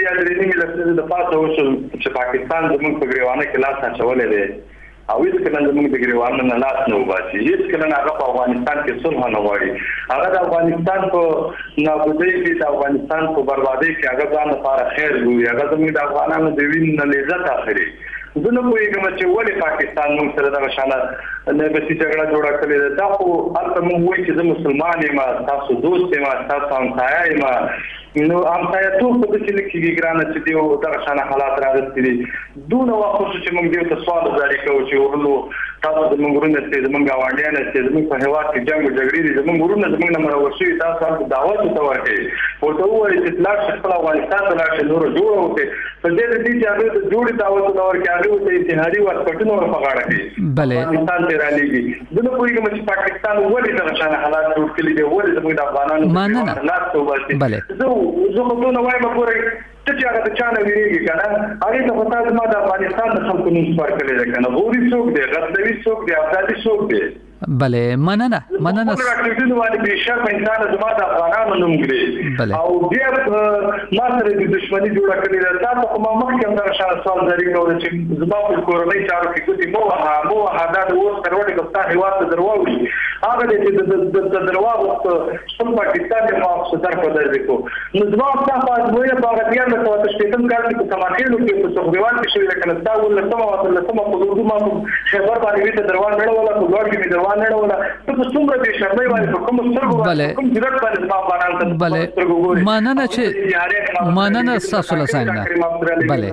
د پاسه وشو چې پاکستان زموږ په ګریوانه کې لاس اچولې ده او هیڅ کله زموږ د ګریوانه نه لاس نه وباسي هیڅ کله هغه په افغانستان کې صلح نه غواړي هغه د افغانستان په نابودۍ کې د افغانستان په بربادۍ کې هغه ځان لپاره خیر ګوري هغه زموږ د افغانانو د وین نه لذت اخلي زه نه پوهېږم چې ولې پاکستان موږ سره دغه شانه نفسي جګړه جوړه کړې ده دا خو هلته موږ وایي چې زه مسلمان یم تاسو دوست یم تاسو همسایه یم نو همسایه‌توب په دې کې کېږي ګرانه چې دغه شانه حالات راغلي دي دونه وخت چې موږ دې ته سوال جاري کوو چې ورلو تاسو زموږ ورونه چې زموږ غونډیان چې زموږ په هېواد کې جنگ او جګړې دي زموږ ورونه زموږ نه مرور شوي تاسو دعوت ته ورکړئ ورته ووایئ چې لاړ شئ خپل افغانستان ته لاړ شئ نور جوړ وکړئ په دې چې هغه ته جوړې دعوت ته ورکړئ هغه ته انتحاري ورکړنه ورپغاړه کوي افغانستان ته رالېږي زه نه پوهېږم چې پاکستان ولې دغه شانه حالات جوړ کړي دي ولې زموږ د افغانانو لاس ته وباسي زه خو نو وایم پورې چې هغه د چانه ویریږي کنه هغه ته پتا ده ما د افغانستان د خلکو نوم سپار کړی ده کنه غوري څوک دی غزنوي څوک دی افغاني څوک دی بله مننه راکټینو باندې به شرم انسان زما د افغانانو نوم ګري او بیا ما سره د دښمنی جوړه کړی ده تاسو کومه مخکې هم دا شان سوال جاری کول چې زما په کورنۍ چارو کې کوتي مو هغه د اوس تروړي کوته هیواد ته درواوي هغه د درواو څو پاکستان د ماخص در په درځي کو نو زما تاسو په وینا باغتیا له تاسو شپږم کال کې په سماخېلو کې په څوګوال کې شوی کنه دا ول سم په دوه ما خبر باندې ته دروان نه ولا په لوړ کې دروان نه ولا ته څومره به شرمای باندې کوم سترګو کوم ډیرکټ باندې ما باندې بله مننه چې مننه تاسو له څنګه بله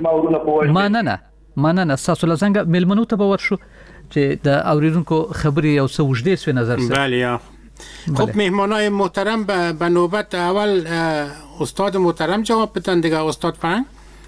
مننه تاسو له څنګه ملمنو ته باور شو چې د اوریدونکو خبري او څه وجدي سو نظر سره بله خب مهمانای محترم به نوبت اول استاد محترم جواب بدن دیگه استاد فرهنگ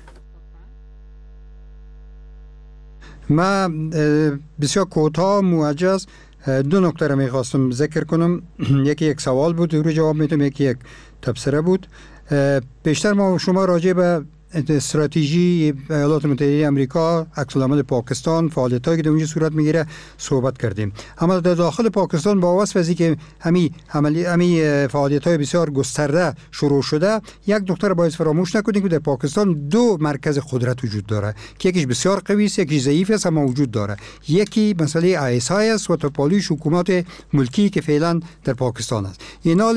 ما بسیار کوتاه موجز دو نکته را میخواستم ذکر کنم یکی یک سوال بود رو جواب میتونم یکی یک تبصره بود بیشتر ما شما راجع به استراتژی ایالات متحده آمریکا عکس العمل پاکستان فعالیتایی که در اونجا صورت میگیره صحبت کردیم اما در داخل پاکستان با وصف از اینکه همی فعالیت‌های بسیار گسترده شروع شده یک نکته را باید فراموش نکنیم که در پاکستان دو مرکز قدرت وجود داره که یکیش بسیار قوی است یکیش ضعیف است اما وجود داره یکی مسئله ISI است و توپالیش حکومت ملکی که فعلا در پاکستان است این حال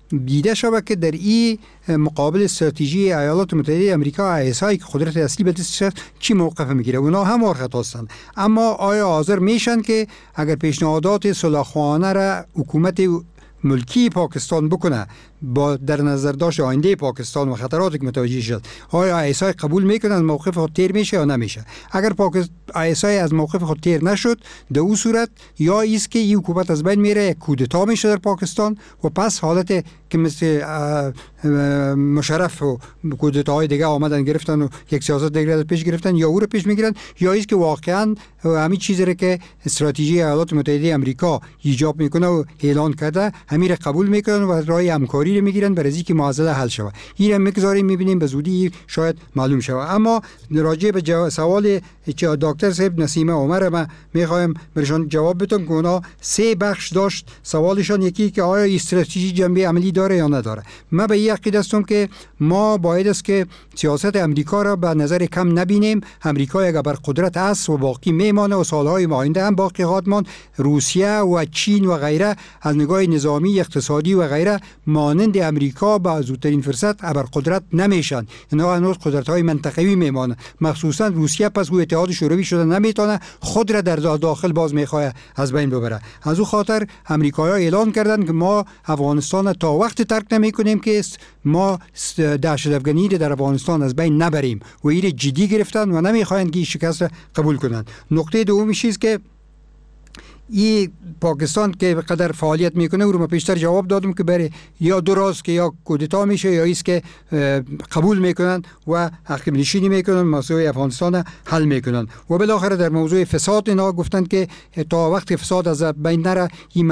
دیده شود که در این مقابل استراتژی ایالات متحده آمریکا ایسای که قدرت اصلی به دستش چی موقف میگیره. اونا هم خطا هستند، اما آیا حاضر میشن که اگر پیشنهادات صلح‌خواهانه را حکومت ملکی پاکستان بکنه با در نظر داشت آینده پاکستان و خطراتی که متوجه شد، آیا ایسای قبول میکنه از موقف خود تیر میشه یا نمیشه؟ اگر ایسای از موقف خود تیر نشد، در اون صورت یا ایست که این حکومت از بین میره، کودتا میشه در پاکستان و پس حالت که مثل مشرف و کودتاهای دیگه آمدن گرفتن و یک سیاست دیگه پیش گرفتن، یا او رو پیش میگیرن، یا ایست که واقعا همین چیزی رو که استراتژی ایالات متحده آمریکا ایجاب میکنه و اعلان کرده همین رو قبول میکنن و راه همکاری رو میگیرن برای اینکه معضله حل شود. این رو میگذاریم، میبینیم به زودی شاید معلوم شود. اما راجع به سوال که دکتر صاحب نسیمه عمر ما میخوایم برشان جواب بدم که اونا 3 بخش داشت سوالشان. یکی که آیا استراتژی جنبه عملی داره یا نداره. من به این عقیده هستم که ما باید است که سیاست امریکا را به نظر کم نبینیم. امریکا اگر بر قدرت است و باقی میمانه و سالهای آینده هم باقی خواهد ماند. روسیه و چین و غیره از نگاه نظامی، اقتصادی و غیره مانند امریکا با زودترین فرصت بر قدرت نمیشن. اینا هنوز قدرت‌های منطقه‌ای میمانه. مخصوصا روسیه پس او اتحاد شوروی شده نمیتونه خود را در داخل باز میخواد از بین ببره. از او خاطر امریکایی‌ها اعلان کردن که ما افغانستان تا وقت ترک نمیکنیم که ما دهشت‌افغانی در افغانستان از بین نبریم و این جدی گرفتن و نمیخواین که شکست قبول کنن. نکته دومی چیز که این پاکستان که قدر فعالیت میکنه او رو ما پیشتر جواب دادم که برای یا دراز که یا کودتا میشه یا ایست که قبول میکنن و حقیب نشینی میکنن، مسئله افغانستان حل میکنن. و بالاخره در موضوع فساد اینا گفتن که تا وقت فساد از بین نره، این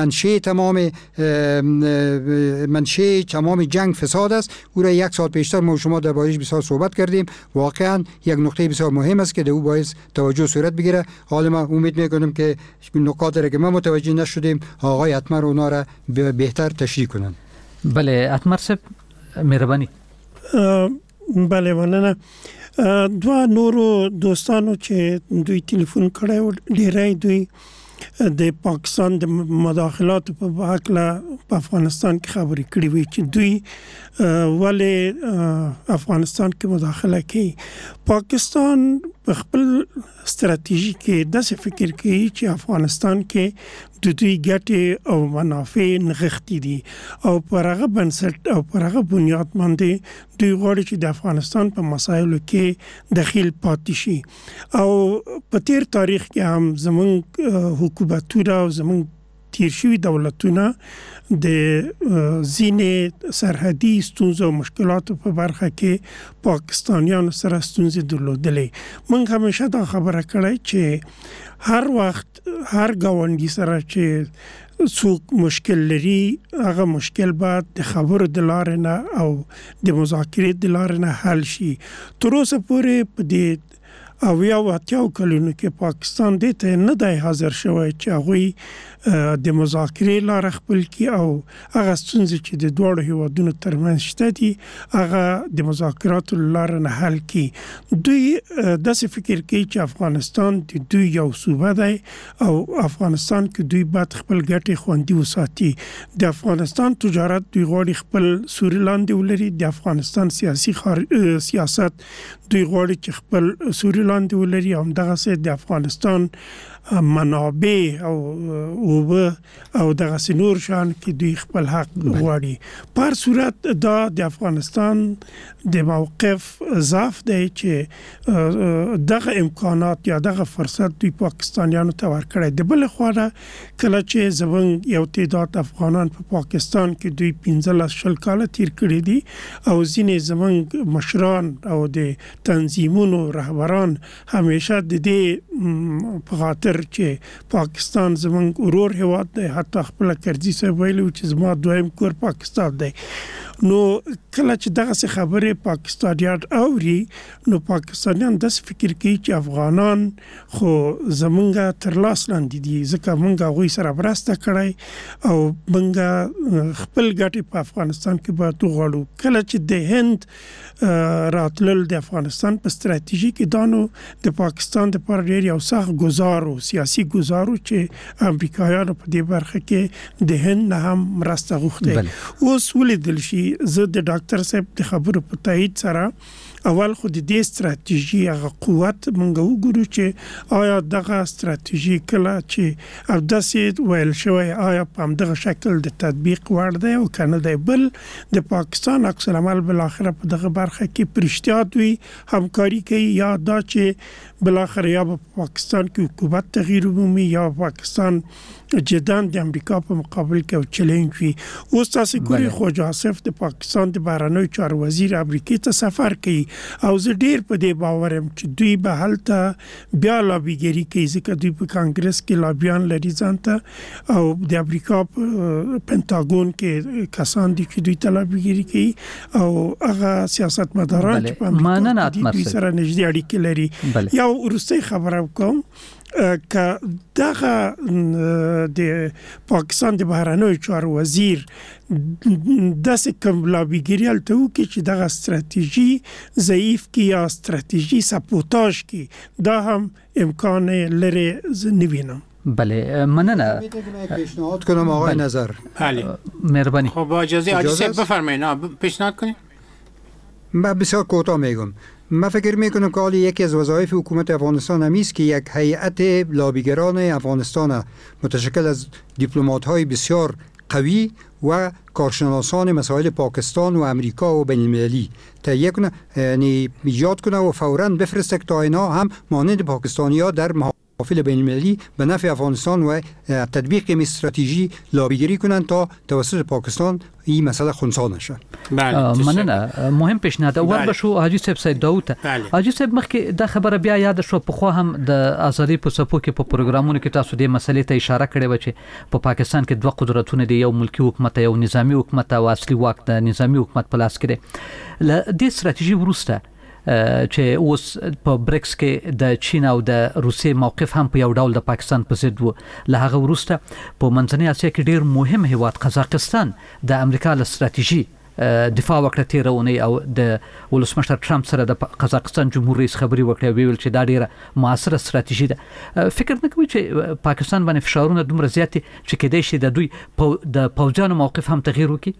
منشه تمام جنگ فساد است. او را 1 ساعت پیشتر ما شما دربارش بسیار صحبت کردیم. واقعا یک نقطه بسیار مهم است که در او باید توجه صورت بگیره. حالا ما امید میکنم که نکات که ما متوجه نشدیم آقای اتمر اونا را بهتر تشریح کنن. بله اتمر صاحب مهربانی. بله مننه. دوا نورو دوستانو چې دوی ټلیفون کړی و ډیری دوی د پاکستان د مداخلات په حقله په افغانستان کې خبرې کړې وي چې دوی ولې افغانستان کې مداخله کوي. پاکستان په خپل ستراتیژي کې داسې فکر کوي چې افغانستان کې د دوی ګټې او منافع نغښتي دي او پر هغه بنسټ او پر هغه بنیاد باندې دوی غواړي چې د افغانستان په مسایلو کې دخیل پاتې شي. او په تیر تاریخ کې هم زمونږ حکومتونه او زمونږ تیر شوي دولتونه د ځینې سرحدي ستونزو او مشکلاتو په برخه کې پاکستانیانو سره ستونزې درلودلې. موږ همیشه دا خبره کړې چې هر وخت هر ګاونډي سره چې څوک مشکل لري هغه مشکل باید د خبرو د لارې نه او د مذاکرې د لارې نه حل شي. تر اوسه پورې په دې او یا واتیاو کلونو کې پاکستان دې ته نه دی حاضر شوی چې هغوی د مذاکرې لاره خپل کړي او هغه ستونزې چې د دواړو هیوادونو ترمنځ شته دي هغه د مذاکراتو له لارې نه حل کړي. دوی داسې فکر کوي چې افغانستان د دوی یو صوبه دی او افغانستان کې دوی باید خپل ګټې خوندي وساتي. د افغانستان تجارت دوی غواړي خپل سوري لاندې ولري. د افغانستان سیاست دوی غواړي چې خپل سوري لاندې ولري. همدغسې د افغانستان منابع او دغه نور شان کې دوی خپل حق غواړي. پر صورت دا د افغانستان د موقف ضعف دی چې دغه امکانات یا دغه فرصت دوی پاکستانیانو ته ورکړی. د بل خوا کله چې زمونږ یو تعداد افغانان په پاکستان کې دوی 15 کاله تیر کړي دي او ځینې زمونږ مشران او د تنظیمونو رهبران همیشه د دې په خاطر چې پاکستان زمونږ ورور هیواد دی، حتی خپل کرزي صاحب ویلي چې زما دویم کور پاکستان دی، نو کله چې دغه خبره پاکستانیان اوري نو پاکستانیان د فکر کوي چې افغانان خو زمونږه تر لاس لاندې دي ځکه مونږه غوي سره برسته کړای او مونږه خپل ګټې په افغانستان کې به تو غواړو. کله چې د هند راتلل د افغانستان په ستراتیژي کې دانو د پاکستان د پر ډیر یو سخت گزارو سیاسي گزارو چې امریکایانو په دې برخه کې د هند نه هم مرسته غوښتي. اوس ولیدل شي زه د ډاکټر صاحب د خبرو په تایید سره اول خو د دې ستراتیژي هغه قوت مونږ وګورو چې آیا دغه ستراتیژي کله چې داسې ویل شوی آیا په همدغه شکل د تطبیق وړ دی او کنه دی. بل د پاکستان عکس العمل بل اخر په دغه برخه کې پرشتیات وي همکاري کوي یا دا چې بل اخر یا په پاکستان کې حکومت تغییر ومومي یا پاکستان جدان د امریکا په مقابل کې چیلنج وي. اوس تاسو ګوري خواجه آصف د پاکستان د بهرنیو چارو وزیر امریکا ته سفر کوي او زه ډیر په دې باور یم چې دوی به هلته بیا لابیګری کوي ځکه دوی په کانګرس کې لابیان لري ځانته او د امریکا پنټاګون کې کسان دي چې دوی ته لابیګری کوي او هغه سیاستمداران چې په امریکا دوی سره نږدې اړیکې لري. یو ورسته خبره کوم که دغه د پاکستان د بهرنیو چارو وزیر داسې کوم لابیګری الته وکړي چې دغه ستراتیژي ضعیف کی یا ستراتیژي سپوتاژ کی دا هم امکان لري نه وینم. بله مننه. پیشنهاد کنم آقای نظر. بله مهربانی. خب با اجازه عاجز بفرمایید پیشنهاد کنید. من بسیار کوتاه میگم. من فکر میکنم که حالی یکی از وظایف حکومت افغانستان هم است که یک هیئت لابیگران افغانستان متشکل از دیپلمات‌های بسیار قوی و کارشناسان مسائل پاکستان و امریکا و بین المللی تهیه کنه، یعنی ایجاد کنه و فوراً بفرسته که تا اینا هم مانند پاکستانی‌ها در محافل بین المللی به نفع افغانستان و تطبیق این استراتژی لابیگری کنند تا توسط پاکستان این مسئله خنثی نشه. مننه. مهم پیشنهاد اول بشو حاجی صاحب سید داوود. حاجی صاحب مخکې د خبره بیا یاد شو په خو هم د ازادي په صفو کې په پروګرامونو کې تاسو د مسلې ته اشاره کړې و چې په پاکستان کې دوه قدرتونه دي، یو ملکی حکومت یو نظامی حکومت او اصلي واک د نظامی حکومت په لاس کې دی. ل دې ستراتیژي ورسته چې اوس په بریکس کې د چین او د روسیې موقف هم په یو ډول د پاکستان په ضد وو. له هغه وروسته په منځنۍ اسیا کې ډیر مهم هیواد قزاقستان د امریکا له ستراتیژي دفاع وکړه تیرونی او د ولسمشر ټرمپ سره د قزاقستان جمهور رئیس خبري وکړه ویل چې دا ډیره موثره ستراتیژي ده. فکر نه کوي چې پاکستان باندې فشارونه دومره زیات چې کېدای شي د دوی د پوځانو موقف هم تغییر وکړي؟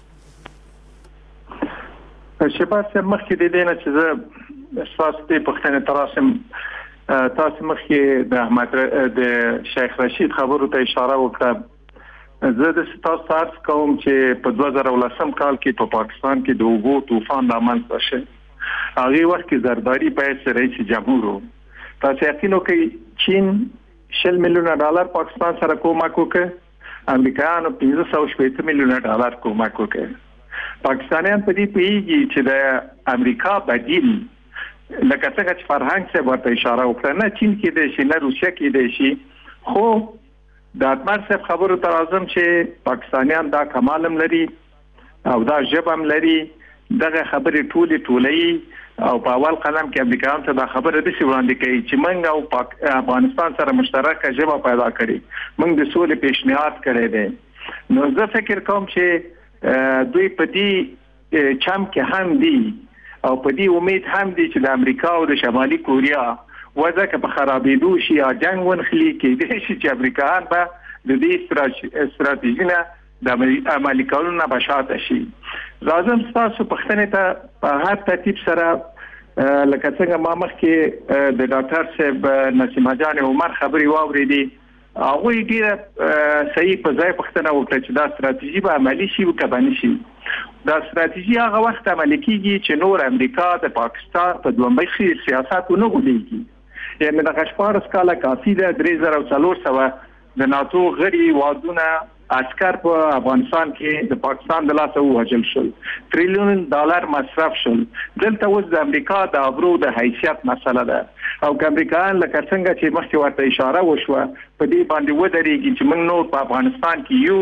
شباب مخکې د دې نه چې زه اساس ته پښتنه تراسم تاسو مخکې د احمد د شیخ رشید خبرو ته اشاره وکړه. زه د تاسو تاسو کوم چې په 2010 کال کې په پاکستان کې د اوبو طوفان رامنځته شو. هغه وخت کې زرداری په رئیس جمهور تاسو یقین وکړئ چین $100 میلیون پاکستان سره کومک وکړ، امریکایانو $580 میلیون کومک وکړ. پاکستانیان په دې پیږي چې د امریکا بدیل لکه څنګه چې فرهنګ څخه ورته اشاره وکړه نه چین کې د شي نه روسیا کې د شي، خو د اتمر صاحب خبرو ته راځم چې پاکستانیان دا کمالم لري او دا ژبم لري، دغه خبرې ټولې او په اول قلم کې امریکایان ته دا خبره د سی وړاندې کوي چې موږ او افغانستان سره مشترکه ژبه پیدا کړې، موږ د سولې پیشنهاد کړی دی. نو زه فکر کوم چې دوی په دې چم کې هم دي او په دې امید هم دي چې د امریکا او د شمالي کوریا وضع که په خرابېدو شي یا جنگ ونخلي کېدای شي چې امریکایان به د دې استراتیژي نه د عملي کولو نه بشاته شي. لازم تاسو پښتنې ته په هر ترتیب سره لکه څنګه ما مخکې د ډاکټر صاحب نسیم جان عمر خبري واورېدي، هغه ډیره صحیح په ځای پښتنه وکړه چې دا ستراتیژي به عملی شي او کباني شي. دا ستراتیژي هغه وخت عملی کیږي چې نور امریکا د پاکستان په دوامداره سیاست نه غوډيږي. یعنی د غشپارس کاله کافي ده 3400 د ناتو غړي وادونه عسكر په افغانستان کې د پاکستان د لاسه وهجل شول، $1 تریلیون مصرف شول. دلته اوس د امریکا د ابرو د حیثیت مسله ده او امریکایان لکه څنګه چې مخکې ورته اشاره وشوه په دې باندې ودرېږي چې موږ نور په افغانستان کې یو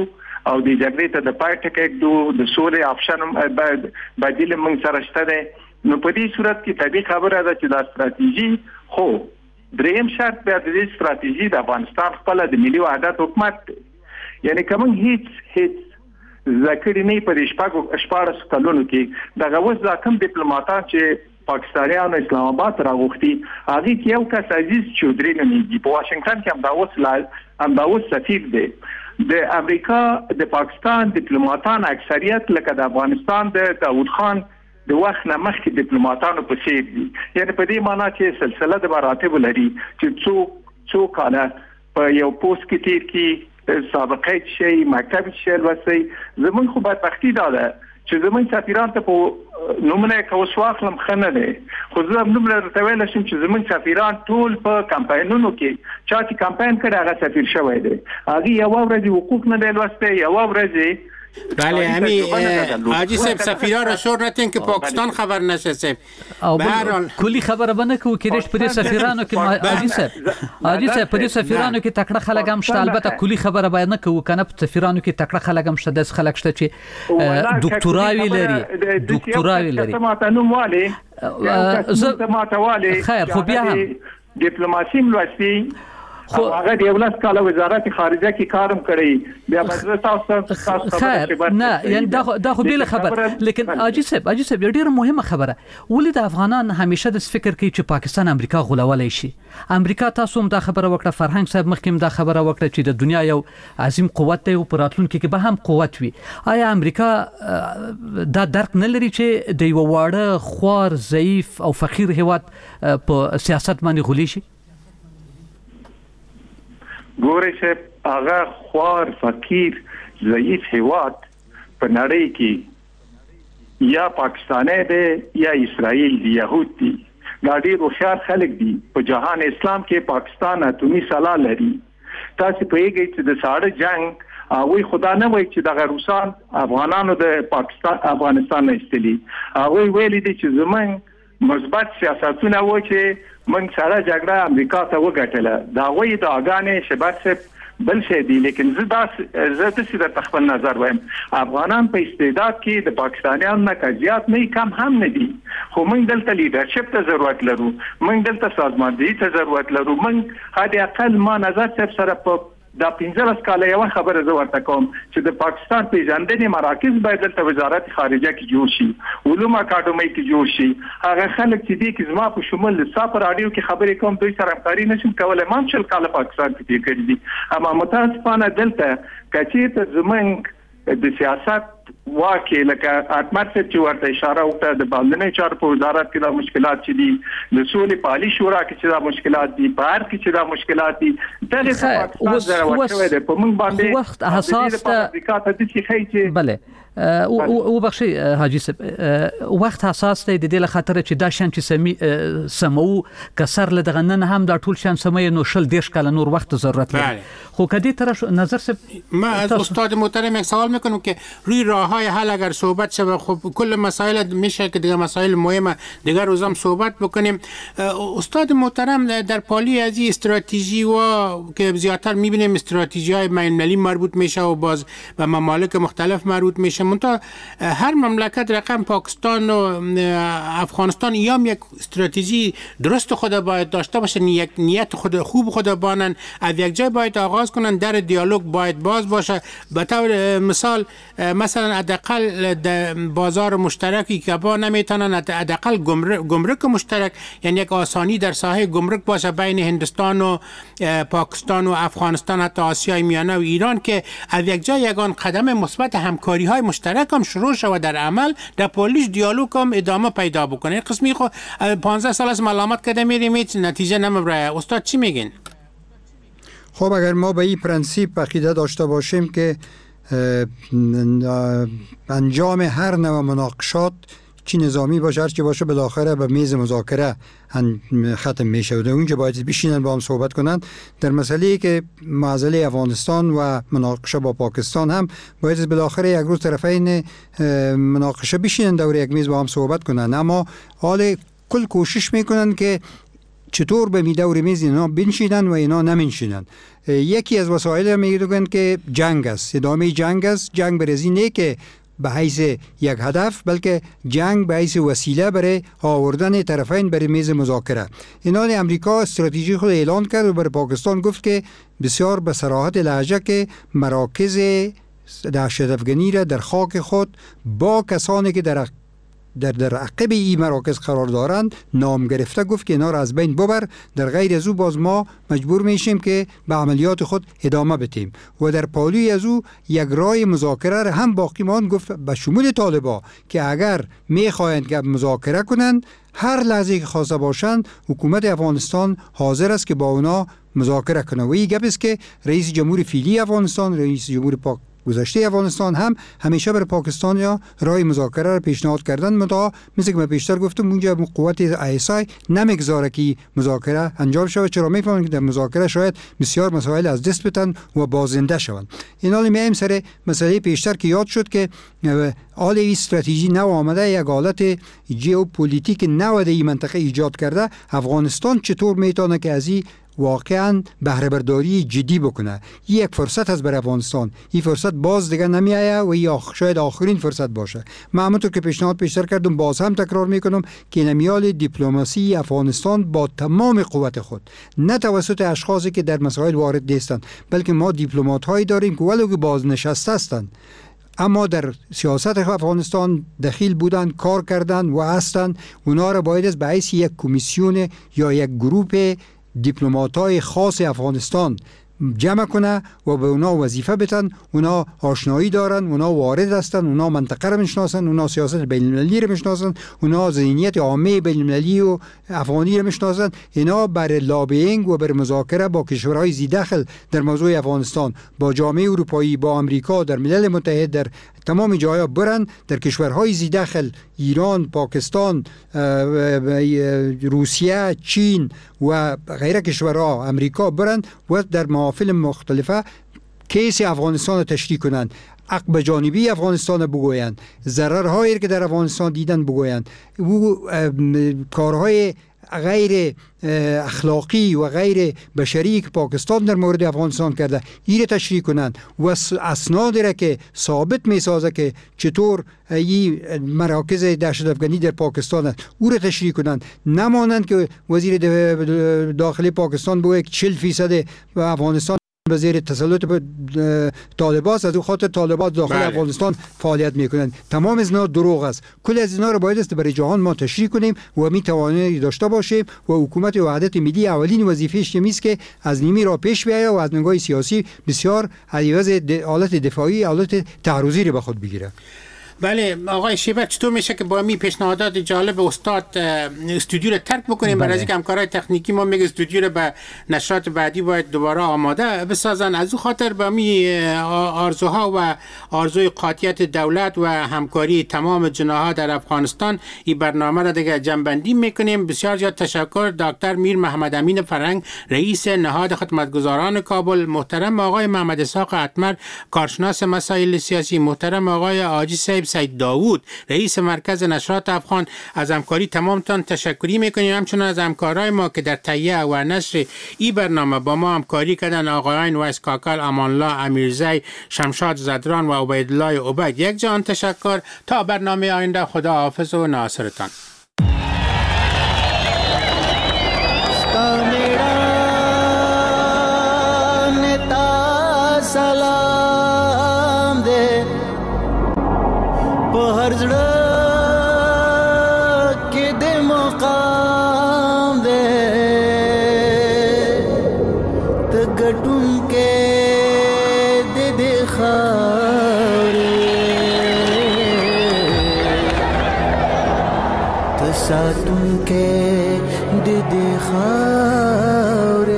او د جګړې ته د پای ټکی کړو د سولې آپشن بدیل موږ سره شته دی. نو په دې صورت کې طبیعي خبره ده چې دا ستراتیژي خو دریم شرط بیا د دې ستراتیژي د افغانستان خپل د ملي وحدت حکومت دی. یعنی کوم هیڅ ذکر نه په شپږ کلونو کې دغه اوس دا کوم ډیپلوماټان چې پاکستانیانو اسلام آباد راغوښتي هغه کې یو کس عزیز چودري نومېږي په واشنگټن کې هم دا اوس سفیر دی. د امریکا د پاکستان ډیپلوماټان اکثریت لکه د افغانستان د داود خان د وخت نه مخکې ډیپلوماټانو په څیر دي. یعنی په دې معنی چې سلسله د مراتب لري چې څو کاله په یو پوسټ کې تیر کې سابقه شي مکتب شي لوسي. زمون خو بدبختی ده چې زمون سفیران ته په نومونه کوس واخلم خنه ده. خو زه نومونه رتویل شم چې زمون سفیران ټول په کمپاینونو کې چا چې کمپاین کړي هغه سفیر شوی دی. هغه یو ورځ حقوق نه دی لوسته یو ورځ بله همین حاجی صاحب سفیران را شور نتین که پاکستان خبر نشه صاحب بهرحال کلی خبره بنه کو کېدش په دې سفیرانو کې حاجی صاحب په دې سفیرانو کې تکړه خلک هم شته. البته کلی خبره باید نه کوو کنه په سفیرانو کې تکړه خلک هم شته. د خلک شته چې دکتوراوی لري خیر خو بیا هم ډیپلوماسي ملوثي خو هغه د ولس کاله وزارت خارجه کې کارم کړی بیا به تاسو خیر نه یعنی دا خو بیل خبر. لیکن حاجی صاحب ډیره مهمه خبره ولې د افغانان همیشه د فکر کوي چې پاکستان امریکا غولولای شي. امریکا تاسو هم دا خبره وکړه فرهنګ صاحب مخکې دا خبره وکړه چې د دنیا یو عظیم قوت دی او په راتلونکي کې به هم قوت وي. آیا امریکا دا درک نه لري چې د یو واړه خوار ضعیف او فقیر هیواد په سیاست باندې غولي شي؟ ګورئ چې هغه خوار فقیر ضعیف هیواد په نړۍ کې یا پاکستاني دی یا اسرائیل دی يهود دی. دا ډېر هوښیار خلک دي. په جهان اسلام کې پاکستان اتومي سلاح لري. تاسو پوهیږئ چې د ساړه جنگ هغوی خدا نه وایي چې دغه روسان افغانانو د افغانستان نه ایستلي. هغوی ویلي دي چې زموږ مثبت سیاستونه و چې موږ سره جګړه امریکا ته وګټله. دا هغوی دعاګانې شباب بل شي دي. لیکن زه د خپل نظر وایم افغانان په استعداد کې د پاکستانیانو نه کزيات نه کم هم نه دي. خو موږ دلته لیدرشپ ته ضرورت لرو. موږ دلته سازماندهي ته ضرورت لرو. موږ حد اقل ما نظر صاحب سره په دا 15 کاله یو خبره زه ورته کوم چې د پاکستان پیژندنې مراکز باید د وزارت خارجه کې جوړ شي. علوم اکاډمي کې جوړ شي. هغه خلک چې دي چې زما په شمول د صاحب رادیو کې خبرې کوم دوی سره همکاري نشم کولای. ما هم شل کاله پاکستان کې تیر کړی دي. اما متاسفانه دلته کچې ته زمونږ د سیاست واکې لکه اتمر چې ورته اشاره وکړه د باندې چارو په وزارت کې دا مشکلات چې دي د سولې پالي شورا کې چې دا مشکلات دي بهر کې چې دا مشکلات دي دغه پاکستان سره ورته دی په موږ باندې وخت حساس ته امریکا ته د شي خېچې بله او بخشي حاجی صاحب وخت حساس دی د دې خاطر چې دا شان چې سمو کسر لدغه نن هم دا ټول شان سمې نو شل دیش کاله نور وخت ضرورت لري. خو کدی طرف نظر صاحب ما از استاد محترم یک سوال میکنم که روی راههای حل اگر صحبت شه خب کل مسائل میشه که دیگه مسائل مهمه دیگر روزم صحبت بکنیم. استاد محترم در پالی از این استراتژی و که زیادتر میبینیم استراتژی های بین‌المللی مربوط میشه و باز به ممالک مختلف مربوط میشه. منتها هر مملکت رقم پاکستان و افغانستان یا یک استراتژی درست خود باید داشته باشن یک نیت خود خوب خود بانن از یک جای باید آغاز کنن در دیالوگ باید باز باشه. به طور مثال مثلا حداقل بازار مشترکی که با نمیتونن حداقل گمرک مشترک یعنی یک آسانی در ساحه گمرک باشه بین هندوستان و پاکستان و افغانستان حتی آسیای میانه و ایران که از یک جای یگان قدم مثبت همکاری های مشترک هم شروع شود در عمل در پالیش دیالوگ هم ادامه پیدا بکنه. قسمی خو 15 سال از ملامت کرده میریم نتیجه نمیبره. استاد چی میگین؟ خب اگر ما به این پرنسیپ عقیده داشته باشیم که انجام هر نوع مناقشات چی نظامی باشه هر چی باشه بالاخره به میز مذاکره ختم میشه و اونجا باید بشینن با هم صحبت کنن. در مسئله که معضله افغانستان و مناقشه با پاکستان هم باید بالاخره یک روز طرفین مناقشه بشینن دور یک میز با هم صحبت کنن. اما حال کل کوشش میکنن که چطور به دور میز اینا بنشینن و اینا نمینشینن. یکی از وسایل میگن که جنگ است، ادامه جنگ است. جنگ برای نه که به حیث یک هدف، بلکه جنگ به حیث وسیله برای آوردن طرفین برای میز مذاکره. اینان امریکا استراتژی خود اعلان کرد و برای پاکستان گفت که بسیار به صراحت لهجه که مراکز دهشت‌افغانی را در خاک خود با کسانی که در عقب این مراکز قرار دارند نام گرفته گفت که اینا را از بین ببر. در غیر از او باز ما مجبور میشیم که به عملیات خود ادامه بدیم. و در پالوی از او یک راه مذاکره را هم باقی ماند، گفت به شمول طالبا که اگر میخواهند که مذاکره کنند هر لحظه که خواسته باشند حکومت افغانستان حاضر است که با اونا مذاکره کنه. و این گپ است که رئیس جمهور فعلی افغانستان، رئیس جمهور گذشته افغانستان هم همیشه برای پاکستان یا راه مذاکره را پیشنهاد کردن. متا مثل که من پیشتر گفتم اونجا قوت ISI نمیگذاره که مذاکره انجام شود، چرا میفهمن که در مذاکره شاید بسیار مسائل از دست بدن و بازنده شوند. این حال میایم سر مسئله پیشتر که یاد شد که حال این استراتژی نو آمده، یک حالت ژئوپلیتیک نو در این منطقه ایجاد کرده. افغانستان چطور میتونه که از این واقعا بهره برداری جدی بکنه؟ یک فرصت از برای افغانستان، این فرصت باز دیگه نمیایه و شاید آخرین فرصت باشه. من همونطور که پیشنهاد پیشتر کردم باز هم تکرار میکنم که نمیال دیپلماسی افغانستان با تمام قوت خود، نه توسط اشخاصی که در مسائل وارد نیستند، بلکه ما دیپلمات هایی داریم که ولو که بازنشسته هستند اما در سیاست افغانستان دخیل بودن، کار کردن و هستند. اونا را باید از به حیث یک کمیسیون یا یک گروپ دیپلمات‌های خاص افغانستان جمع کنه و به اونا وظیفه بدن. اونا آشنایی دارن، اونا وارد هستن، اونا منطقه رو میشناسن، اونا سیاست بین المللی رو میشناسن، اونا ذهنیت عامه بین المللی و افغانی رو میشناسن. اینا برای لابینگ و برای مذاکره با کشورهای ذی‌دخل در موضوع افغانستان، با جامعه اروپایی، با امریکا، در ملل متحد، در تمام جاها برن، در کشورهای ذی‌دخل ایران، پاکستان، روسیه، چین و غیره کشورها، امریکا برن و در محافل مختلفه کیس افغانستان رو تشریح کنند، عقب جانبی افغانستان بگویند، ضررهایی که در افغانستان دیدن بگویند، و کارهای غیر اخلاقی و غیر بشری که پاکستان در مورد افغانستان کرده این تشریح کنند و اسناد را که ثابت می سازه که چطور این مراکز دهشت افغانی در پاکستان است او را تشریح کنند. نمانند که وزیر داخلی پاکستان بگوید 40% افغانستان به زیر تسلط طالبان است، از اون خاطر طالبان داخل افغانستان فعالیت میکنند. تمام از اینا دروغ است. کل از اینا رو باید است برای جهان ما تشریح کنیم و می توانیم داشته باشیم و حکومت وحدت ملی اولین وظیفه‌اش این است که از نیمی را پیش بیاید و از نگاه سیاسی بسیار علیوز حالت دفاعی، حالت تعرضی رو به خود بگیره. بله آقای شیبر، چطور میشه که با می پیشنهادات جالب استاد استودیو رو ترک بکنیم؟ برای اینکه همکارای تکنیکی ما میگه استودیو رو به نشرات بعدی باید دوباره آماده بسازن. از اون خاطر با می آرزوها و آرزوی قاطعیت دولت و همکاری تمام جناح‌ها در افغانستان این برنامه را دیگه جنبندی میکنیم. بسیار زیاد تشکر دکتر میر محمد امین فرهنگ، رئیس نهاد خدمتگزاران کابل، محترم آقای محمد اسحاق اتمر، کارشناس مسائل سیاسی، محترم آقای حاجی صاحب سید داوود، رئیس مرکز نشرات افغان. از همکاری تمامتان تشکری میکنیم، همچنان از همکارای ما که در تهیه و نشر این برنامه با ما همکاری کردن، آقایان ویس کاکل، امانالله امیرزی، شمشاد زدران و عبیدالله عبید. یک جان تشکر. تا برنامه آینده، خدا حافظ و ناصرتان. हर जड़ा के दे मकाम दे तगटुन के दे खारे तसातुन के दे खारे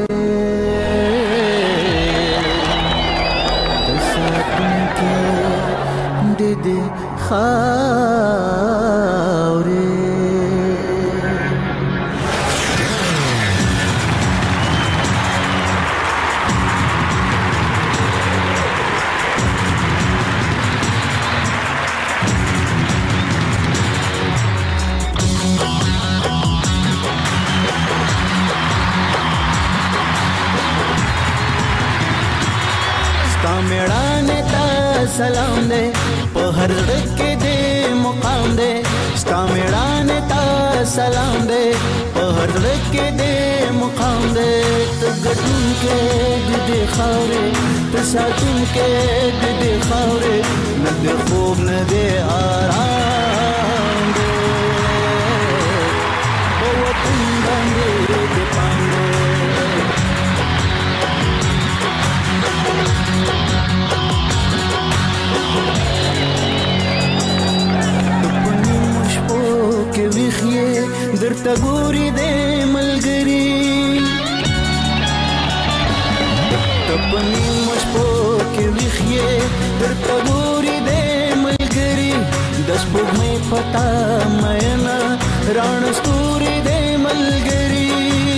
तसातुन के दे खारे। ستا میړانه ته سلام دې په هر ځړ کې دې مقام دې ستا میړانه ته سلام دې په هر ځړ کې دې مقام دې ته ګټون کې دې خاورې ته ساتون کې دې خاورې نه دې خوب نه دې آرام دې په وطن باندې دې پام دې کې ویخې درته ګوري دې ملګری تپنی مشپو کې ویخې درته ګوري دې ملګری د سپوږمۍ پتا مېنا ران ستوري دې ملګری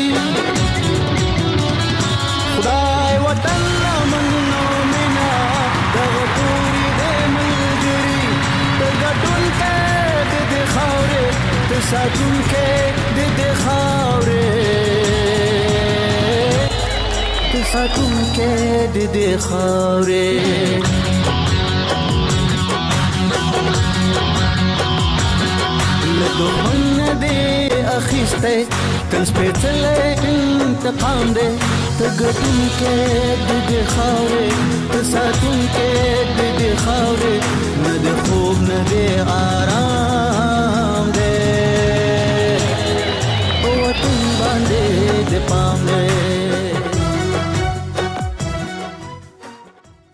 خدای وطن منو مینا د ګوري دې ملګری د ګټون کې دې خاورې ته ساتون کې دې خاورې ته ساتون کې دې خاورې له دومره دې اخیسته تل سپېڅلې انتقام دې ته ګټون کې دې خاورې